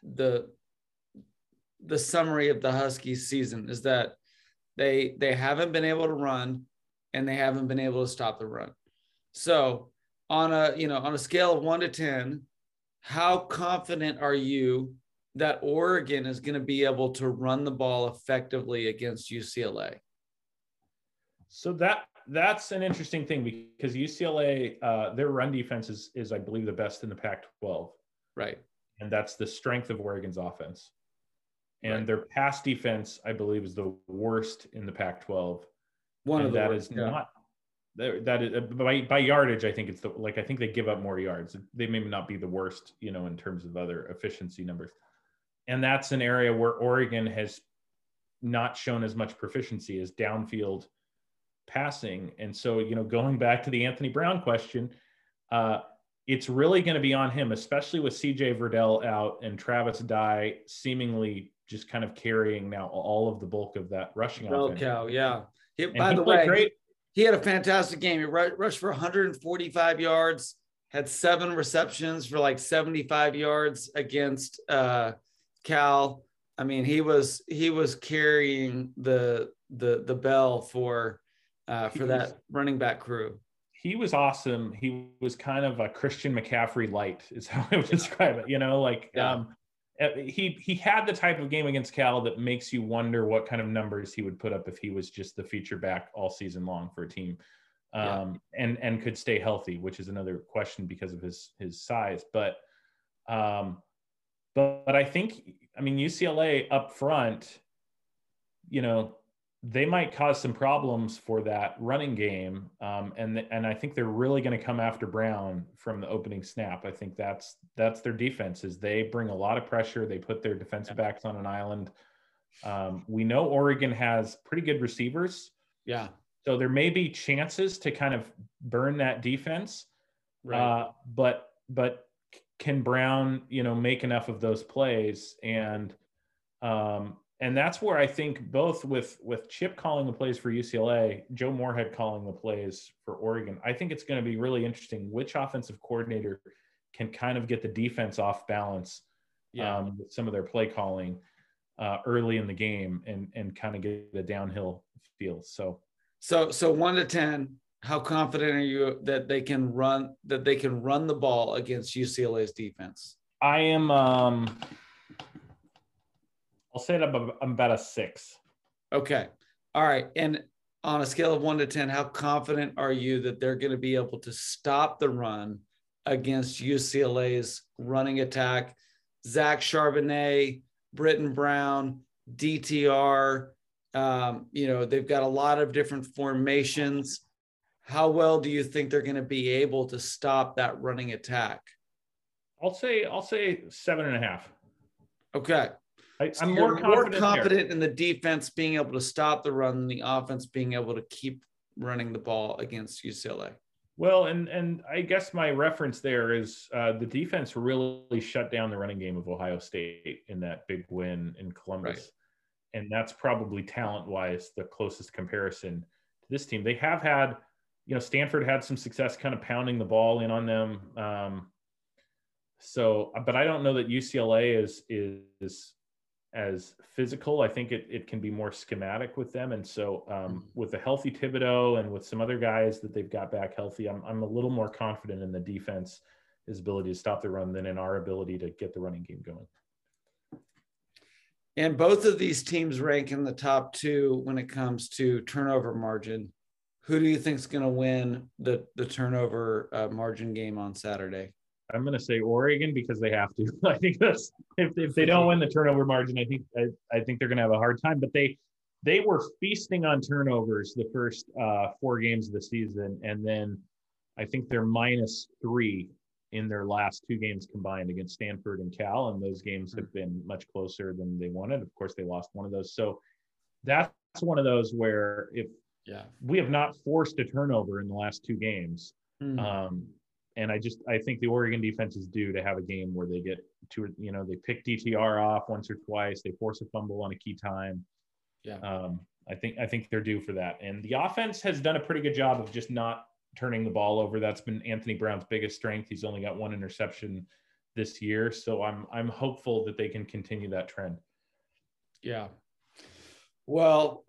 S1: summary of the Huskies season, is that they haven't been able to run, and they haven't been able to stop the run. So on a scale of 1 to 10, how confident are you that Oregon is going to be able to run the ball effectively against UCLA?
S2: So that's an interesting thing, because UCLA, their run defense is I believe the best in the Pac-12.
S1: Right.
S2: And that's the strength of Oregon's offense. And their pass defense, I believe, is the worst in the Pac-12. That is by yardage, I think it's I think they give up more yards. They may not be the worst, in terms of other efficiency numbers. And that's an area where Oregon has not shown as much proficiency as downfield passing. And so, going back to the Anthony Brown question, it's really going to be on him, especially with CJ Verdell out and Travis Dye seemingly just kind of carrying now all of the bulk of that rushing offense.
S1: Yeah. By the way, he had a fantastic game. He rushed for 145 yards, had 7 receptions for like 75 yards against Cal. I mean, he was carrying the bell for that running back crew.
S2: He was awesome. He was kind of a Christian McCaffrey light, is how I would describe it. he had the type of game against Cal that makes you wonder what kind of numbers he would put up if he was just the feature back all season long for a team, and could stay healthy, which is another question because of his size. But I think, I mean, UCLA up front, you know, they might cause some problems for that running game. And I think they're really going to come after Brown from the opening snap. I think that's their defense, is they bring a lot of pressure. They put their defensive backs on an island. We know Oregon has pretty good receivers.
S1: Yeah.
S2: So there may be chances to kind of burn that defense.
S1: Right.
S2: But can Brown, you know, make enough of those plays? And that's where I think both with Chip calling the plays for UCLA, Joe Moorhead calling the plays for Oregon, I think it's going to be really interesting which offensive coordinator can kind of get the defense off balance with some of their play calling early in the game and kind of get a downhill feel. So
S1: 1 to 10, how confident are you that they can run the ball against UCLA's defense?
S2: I am I'll say it I'm about a 6.
S1: Okay. All right. And on a scale of 1 to 10, how confident are you that they're going to be able to stop the run against UCLA's running attack? Zach Charbonnet, Britton Brown, DTR, you know, they've got a lot of different formations. How well do you think they're going to be able to stop that running attack?
S2: I'll say 7.5.
S1: Okay.
S2: I'm more confident
S1: in the defense being able to stop the run than the offense being able to keep running the ball against UCLA.
S2: Well, and I guess my reference there is the defense really shut down the running game of Ohio State in that big win in Columbus. Right. And that's probably talent-wise the closest comparison to this team. They have had, you know, Stanford had some success kind of pounding the ball in on them. But I don't know that UCLA is as physical. I think it can be more schematic with them. And so with a healthy Thibodeau and with some other guys that they've got back healthy, I'm a little more confident in the defense, his ability to stop the run than in our ability to get the running game going.
S1: And both of these teams rank in the top 2 when it comes to turnover margin. Who do you think is going to win the turnover margin game on Saturday?
S2: I'm going to say Oregon because they have to. I think that's if they don't win the turnover margin, I think they're going to have a hard time. But they were feasting on turnovers the first 4 games of the season, and then I think they're -3 in their last 2 games combined against Stanford and Cal, and those games have been much closer than they wanted. Of course, they lost one of those. So that's one of those where we have not forced a turnover in the last 2 games. And I think the Oregon defense is due to have a game where they get to, you know, they pick DTR off once or twice, they force a fumble on a key time. I think they're due for that. And the offense has done a pretty good job of just not turning the ball over. That's been Anthony Brown's biggest strength. He's only got 1 interception this year. So I'm hopeful that they can continue that trend.
S1: Yeah. Well,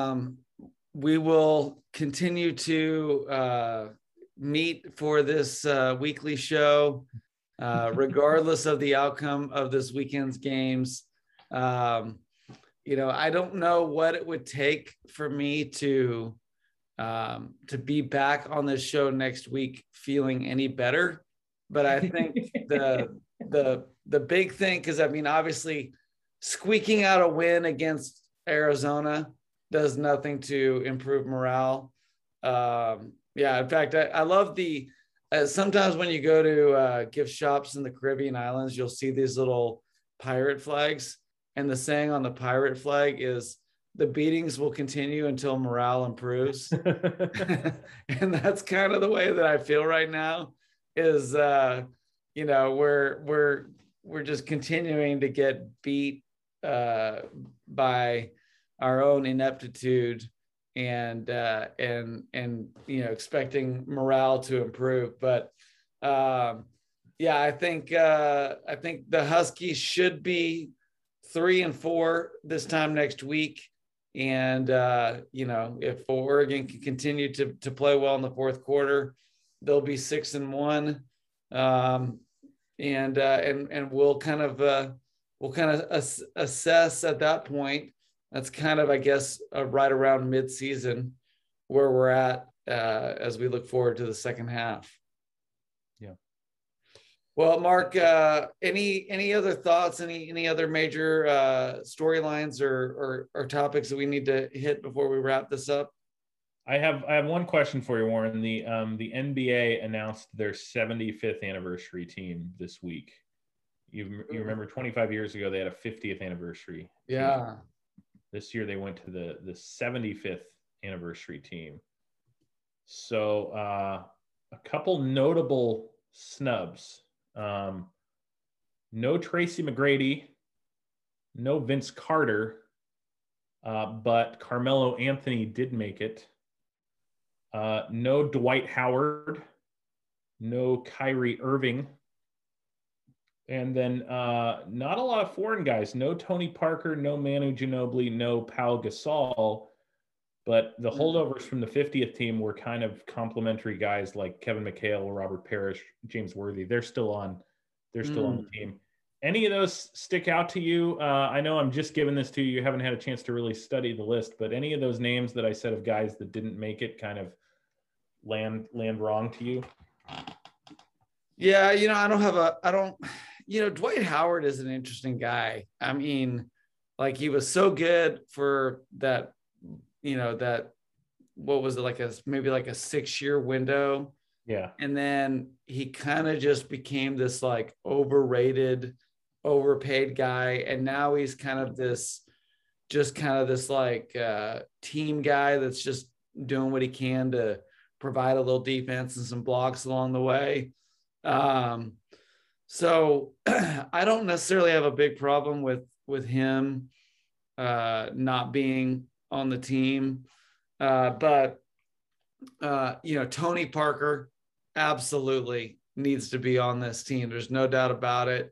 S1: we will continue to meet for this weekly show, regardless of the outcome of this weekend's games. You know, I don't know what it would take for me to be back on this show next week feeling any better, but I think the big thing, because I mean, obviously, squeaking out a win against Arizona does nothing to improve morale. Yeah, in fact, I love sometimes when you go to gift shops in the Caribbean islands, you'll see these little pirate flags. And the saying on the pirate flag is, the beatings will continue until morale improves. And that's kind of the way that I feel right now is, you know, we're just continuing to get beat by our own ineptitude and you know, expecting morale to improve. But yeah, I think the Huskies should be 3-4 this time next week. And you know, if Oregon can continue to play well in the fourth quarter, they'll be 6-1. And we'll kind of we'll kind of assess at that point. That's kind of, I guess, right around mid-season where we're at as we look forward to the second half.
S2: Yeah.
S1: Well, Mark, any other thoughts? Any other major storylines or topics that we need to hit before we wrap this up?
S2: I have one question for you, Warren. The NBA announced their 75th anniversary team this week. You remember 25 years ago they had a 50th anniversary.
S1: Yeah.
S2: Team. This year they went to the 75th anniversary team. So a couple notable snubs. No Tracy McGrady, no Vince Carter, but Carmelo Anthony did make it. No Dwight Howard, no Kyrie Irving, and then not a lot of foreign guys. No Tony Parker, no Manu Ginobili, no Pau Gasol. But the holdovers from the 50th team were kind of complimentary guys like Kevin McHale, Robert Parrish, James Worthy. They're still on the team. Any of those stick out to you? I know I'm just giving this to you. You haven't had a chance to really study the list, but any of those names that I said of guys that didn't make it kind of land wrong to you?
S1: Yeah, Dwight Howard is an interesting guy. I mean, like he was so good for that, what was it, maybe like a 6-year window.
S2: Yeah.
S1: And then he kind of just became this like overrated, overpaid guy. And now he's kind of this like team guy that's just doing what he can to provide a little defense and some blocks along the way. So I don't necessarily have a big problem with him not being on the team. But Tony Parker absolutely needs to be on this team. There's no doubt about it.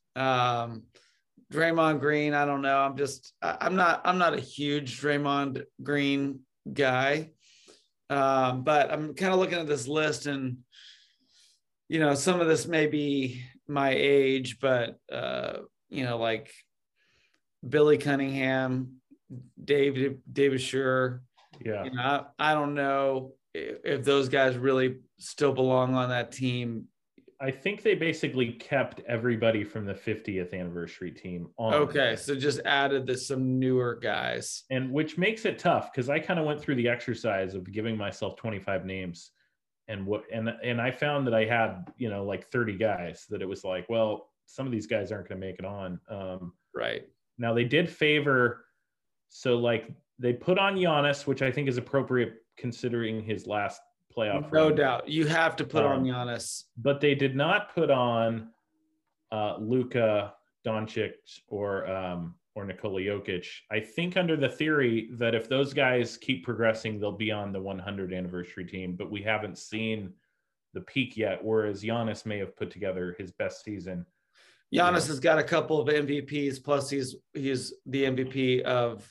S1: Draymond Green, I don't know. I'm not a huge Draymond Green guy. But I'm kind of looking at this list and, some of this may be my age, but, like Billy Cunningham, David Schur.
S2: Yeah.
S1: I don't know if those guys really still belong on that team.
S2: I think they basically kept everybody from the 50th anniversary team on.
S1: Okay, so just added some newer guys.
S2: And which makes it tough because I kind of went through the exercise of giving myself 25 names and I found that I had, like 30 guys that it was like, well, some of these guys aren't going to make it on.
S1: Right.
S2: Now they did favor, so like they put on Giannis, which I think is appropriate considering his last playoff
S1: No
S2: run.
S1: doubt. You have to put on Giannis.
S2: But they did not put on Luka Doncic or Nikola Jokic. I think under the theory that if those guys keep progressing, they'll be on the 100 anniversary team, but we haven't seen the peak yet, whereas Giannis may have put together his best season.
S1: Giannis has got a couple of MVPs, plus he's the MVP of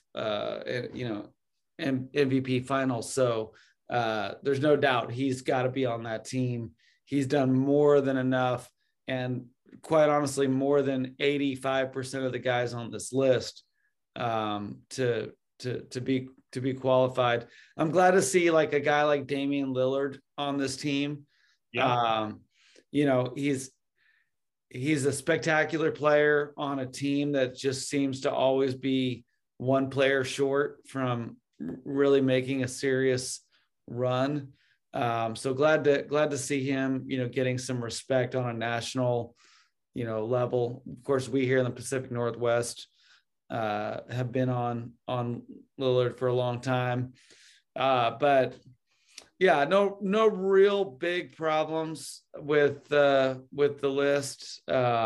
S1: MVP finals. So there's no doubt he's got to be on that team. He's done more than enough, and quite honestly, more than 85% of the guys on this list to be qualified. I'm glad to see like a guy like Damian Lillard on this team.
S2: Yeah.
S1: He's a spectacular player on a team that just seems to always be one player short from really making a serious run. So glad to see him, getting some respect on a national, level. Of course, we here in the Pacific Northwest have been on Lillard for a long time. But yeah, no real big problems with the list.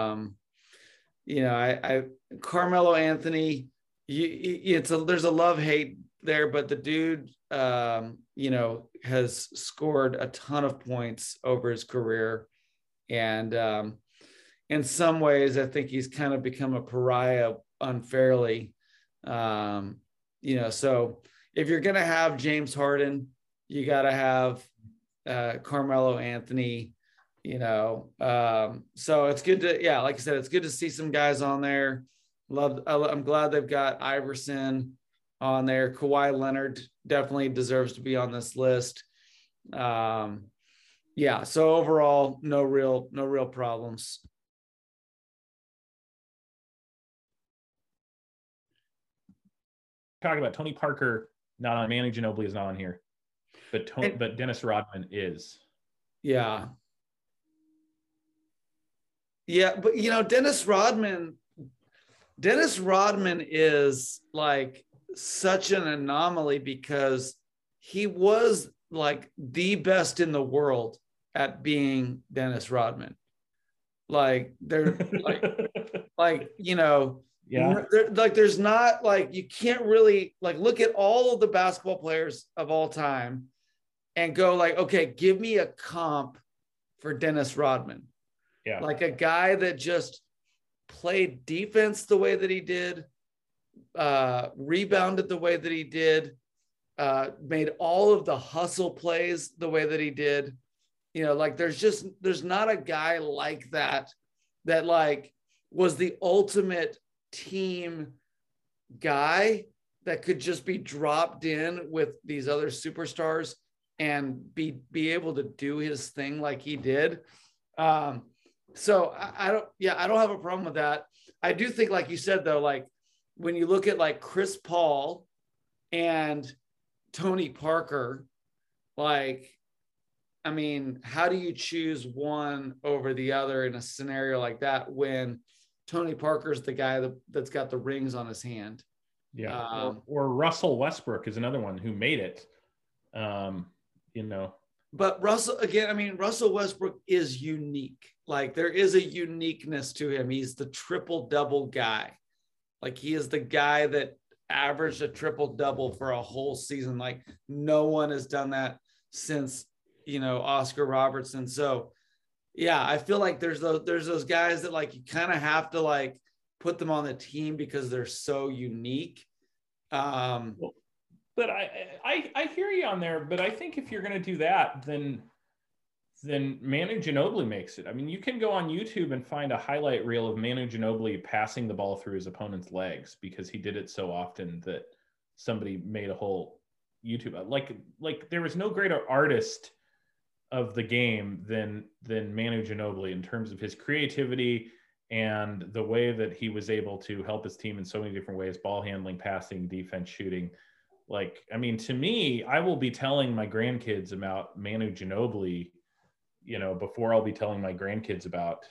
S1: Carmelo Anthony, there's a love-hate there, but the dude, has scored a ton of points over his career. And in some ways, I think he's kind of become a pariah unfairly. So if you're going to have James Harden, you got to have Carmelo Anthony So it's good to, yeah, like I said, it's good to see some guys on there. I'm glad they've got Iverson on there. Kawhi Leonard definitely deserves to be on this list. Yeah, so overall, no real problems.
S2: Talking about Tony Parker, not on. Manu Ginobili is not on here, but Dennis Rodman is.
S1: Yeah. Yeah, but Dennis Rodman is like such an anomaly because he was like the best in the world at being Dennis Rodman. Like they're like
S2: yeah,
S1: like there's not, like, you can't really like look at all of the basketball players of all time and go like, okay, give me a comp for Dennis Rodman.
S2: yeah,
S1: Like a guy that just played defense the way that he did, rebounded the way that he did, made all of the hustle plays the way that he did. Like there's not a guy like that like was the ultimate team guy that could just be dropped in with these other superstars and be able to do his thing like he did. So I don't have a problem with that. I do think, like you said, though, like when you look at like Chris Paul and Tony Parker, like, I mean, how do you choose one over the other in a scenario like that when Tony Parker's the guy that's got the rings on his hand?
S2: yeah. Or Russell Westbrook is another one who made it.
S1: But Russell Westbrook is unique. Like there is a uniqueness to him. He's the triple double guy. Like he is the guy that averaged a triple double for a whole season. Like no one has done that since, Oscar Robertson. So yeah, I feel like there's those guys that like you kind of have to like put them on the team because they're so unique.
S2: But I hear you on there. But I think if you're going to do that, then Manu Ginobili makes it. I mean, you can go on YouTube and find a highlight reel of Manu Ginobili passing the ball through his opponent's legs because he did it so often that somebody made a whole YouTube. Like there was no greater artist of the game than Manu Ginobili in terms of his creativity and the way that he was able to help his team in so many different ways: ball handling, passing, defense, shooting. Like, I mean, to me, I will be telling my grandkids about Manu Ginobili, before I'll be telling my grandkids about,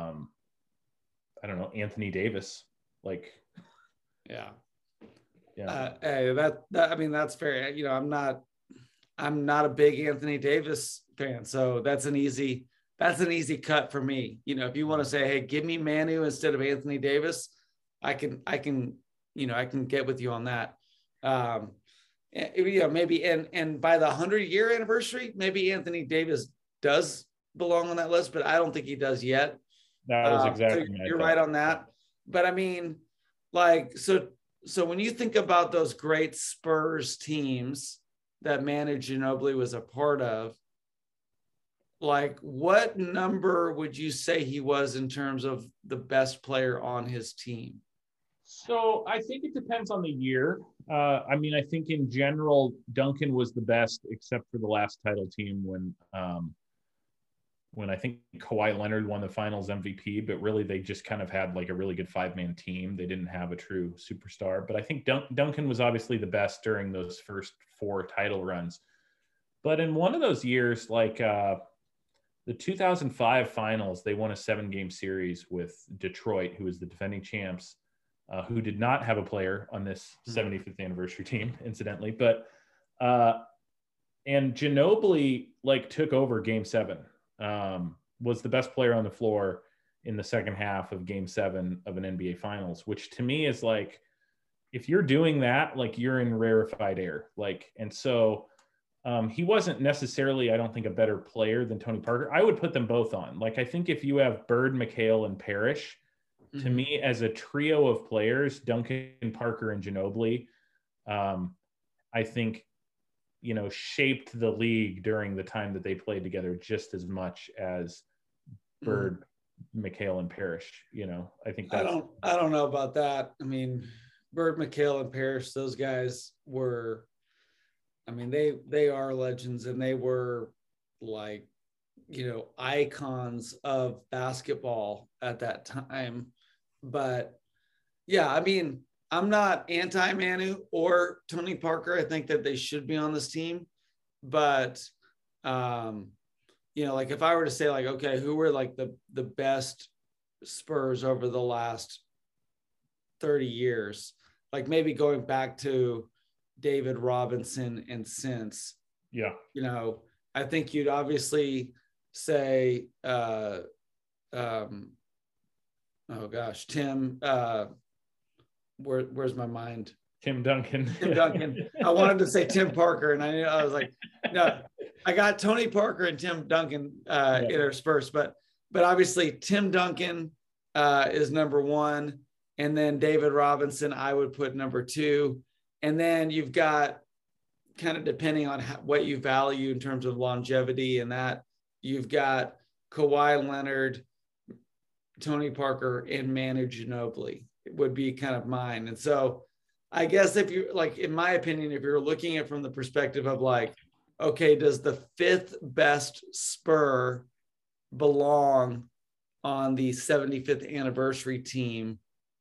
S2: I don't know, Anthony Davis. Like,
S1: yeah.
S2: Yeah.
S1: Hey, I mean, that's fair. I'm not a big Anthony Davis fan, so that's an easy cut for me. If you want to say, hey, give me Manu instead of Anthony Davis, I can get with you on that. Maybe and by the 100-year anniversary, maybe Anthony Davis does belong on that list, but I don't think he does yet.
S2: That was exactly
S1: so you're right on that. But I mean, like, so when you think about those great Spurs teams that Manu Ginobili was a part of, like, what number would you say he was in terms of the best player on his team?
S2: So I think it depends on the year. I mean, I think in general, Duncan was the best, except for the last title team when I think Kawhi Leonard won the Finals MVP. But really, they just kind of had like a really good 5-man team. They didn't have a true superstar. But I think Duncan was obviously the best during those first 4 title runs. But in one of those years, like the 2005 Finals, they won a 7-game series with Detroit, who was the defending champs. Who did not have a player on this 75th anniversary team, incidentally. But and Ginobili like took over Game 7, was the best player on the floor in the second half of Game 7 of an NBA Finals, which to me is like, if you're doing that, like you're in rarefied air. Like, and so he wasn't necessarily, I don't think, a better player than Tony Parker. I would put them both on. Like, I think if you have Bird, McHale, and Parrish, to me, as a trio of players, Duncan, Parker, and Ginobili, I think, shaped the league during the time that they played together just as much as Bird, McHale, and Parrish. I think that's.
S1: I don't know about that. I mean, Bird, McHale, and Parrish, those guys were. I mean, they are legends, and they were like, icons of basketball at that time. But yeah, I mean, I'm not anti-Manu or Tony Parker. I think that they should be on this team. But, like if I were to say like, okay, who were like the best Spurs over the last 30 years, like maybe going back to David Robinson and since, I think you'd obviously say, Tim, where's my mind?
S2: Tim Duncan.
S1: Tim Duncan. I wanted to say Tim Parker, and I was like, no, I got Tony Parker and Tim Duncan interspersed, but obviously Tim Duncan is number one, and then David Robinson I would put number two, and then you've got, kind of depending on what you value in terms of longevity and that, you've got Kawhi Leonard, Tony Parker, and Manu Ginobili would be kind of mine. And so I guess if you like, in my opinion, if you're looking at it from the perspective of like, okay, does the fifth best Spur belong on the 75th anniversary team?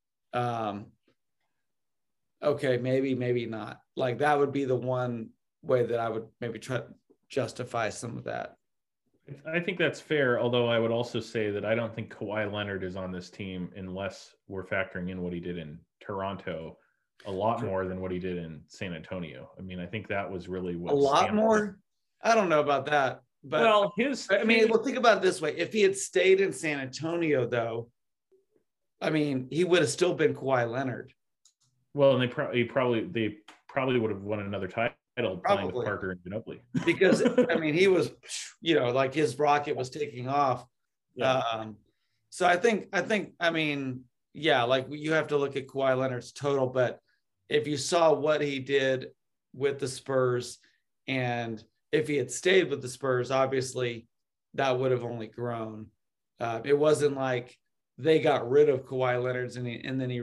S1: Okay, maybe not. Like that would be the one way that I would maybe try to justify some of that.
S2: I think that's fair, although I would also say that I don't think Kawhi Leonard is on this team unless we're factoring in what he did in Toronto a lot more than what he did in San Antonio. I mean, I think that was really what
S1: a lot more. I don't know about that, but well, think about it this way: if he had stayed in San Antonio, though, I mean, he would have still been Kawhi Leonard.
S2: Well, and they probably would have won another title playing with Parker and Ginobili.
S1: Because I mean, he was, like his rocket was taking off. Yeah. So I think, I mean, yeah, like you have to look at Kawhi Leonard's total, but if you saw what he did with the Spurs, and if he had stayed with the Spurs, obviously that would have only grown. It wasn't like they got rid of Kawhi Leonard and then he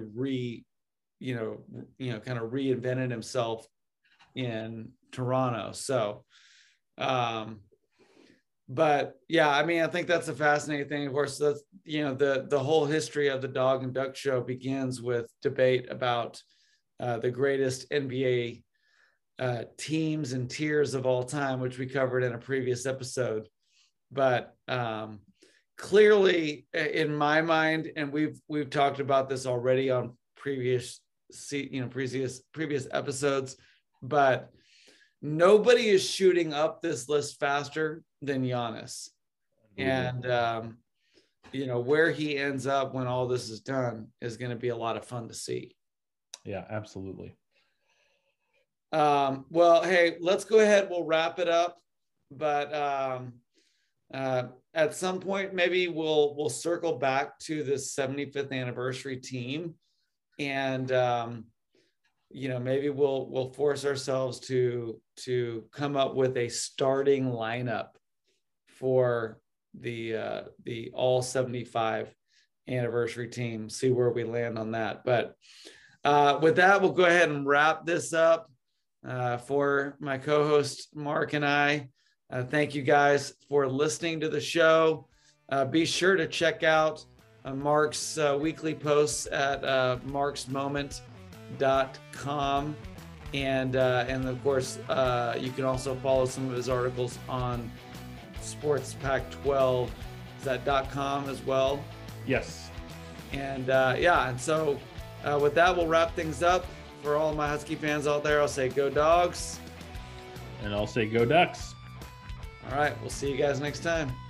S1: kind of reinvented himself in Toronto. So, but yeah, I mean, I think that's a fascinating thing. Of course, that's, the whole history of the Dog and Duck Show begins with debate about the greatest NBA teams and tiers of all time, which we covered in a previous episode. But clearly, in my mind, and we've talked about this already on previous episodes, but nobody is shooting up this list faster than Giannis. And where he ends up when all this is done is going to be a lot of fun to see.
S2: Yeah, absolutely.
S1: Well, hey, let's go ahead. We'll wrap it up. But at some point, maybe we'll circle back to this 75th anniversary team, and maybe we'll force ourselves to come up with a starting lineup for the all 75 anniversary team. See where we land on that. But with that, we'll go ahead and wrap this up. For my co-host Mark and I, thank you guys for listening to the show. Be sure to check out Mark's weekly posts at marksmoment.com, and of course you can also follow some of his articles on Sports Pack 12. Is that .com as well?
S2: Yes.
S1: And and so with that, we'll wrap things up. For all my Husky fans out there, I'll say go Dogs.
S2: And I'll say go Ducks.
S1: All right, we'll see you guys next time.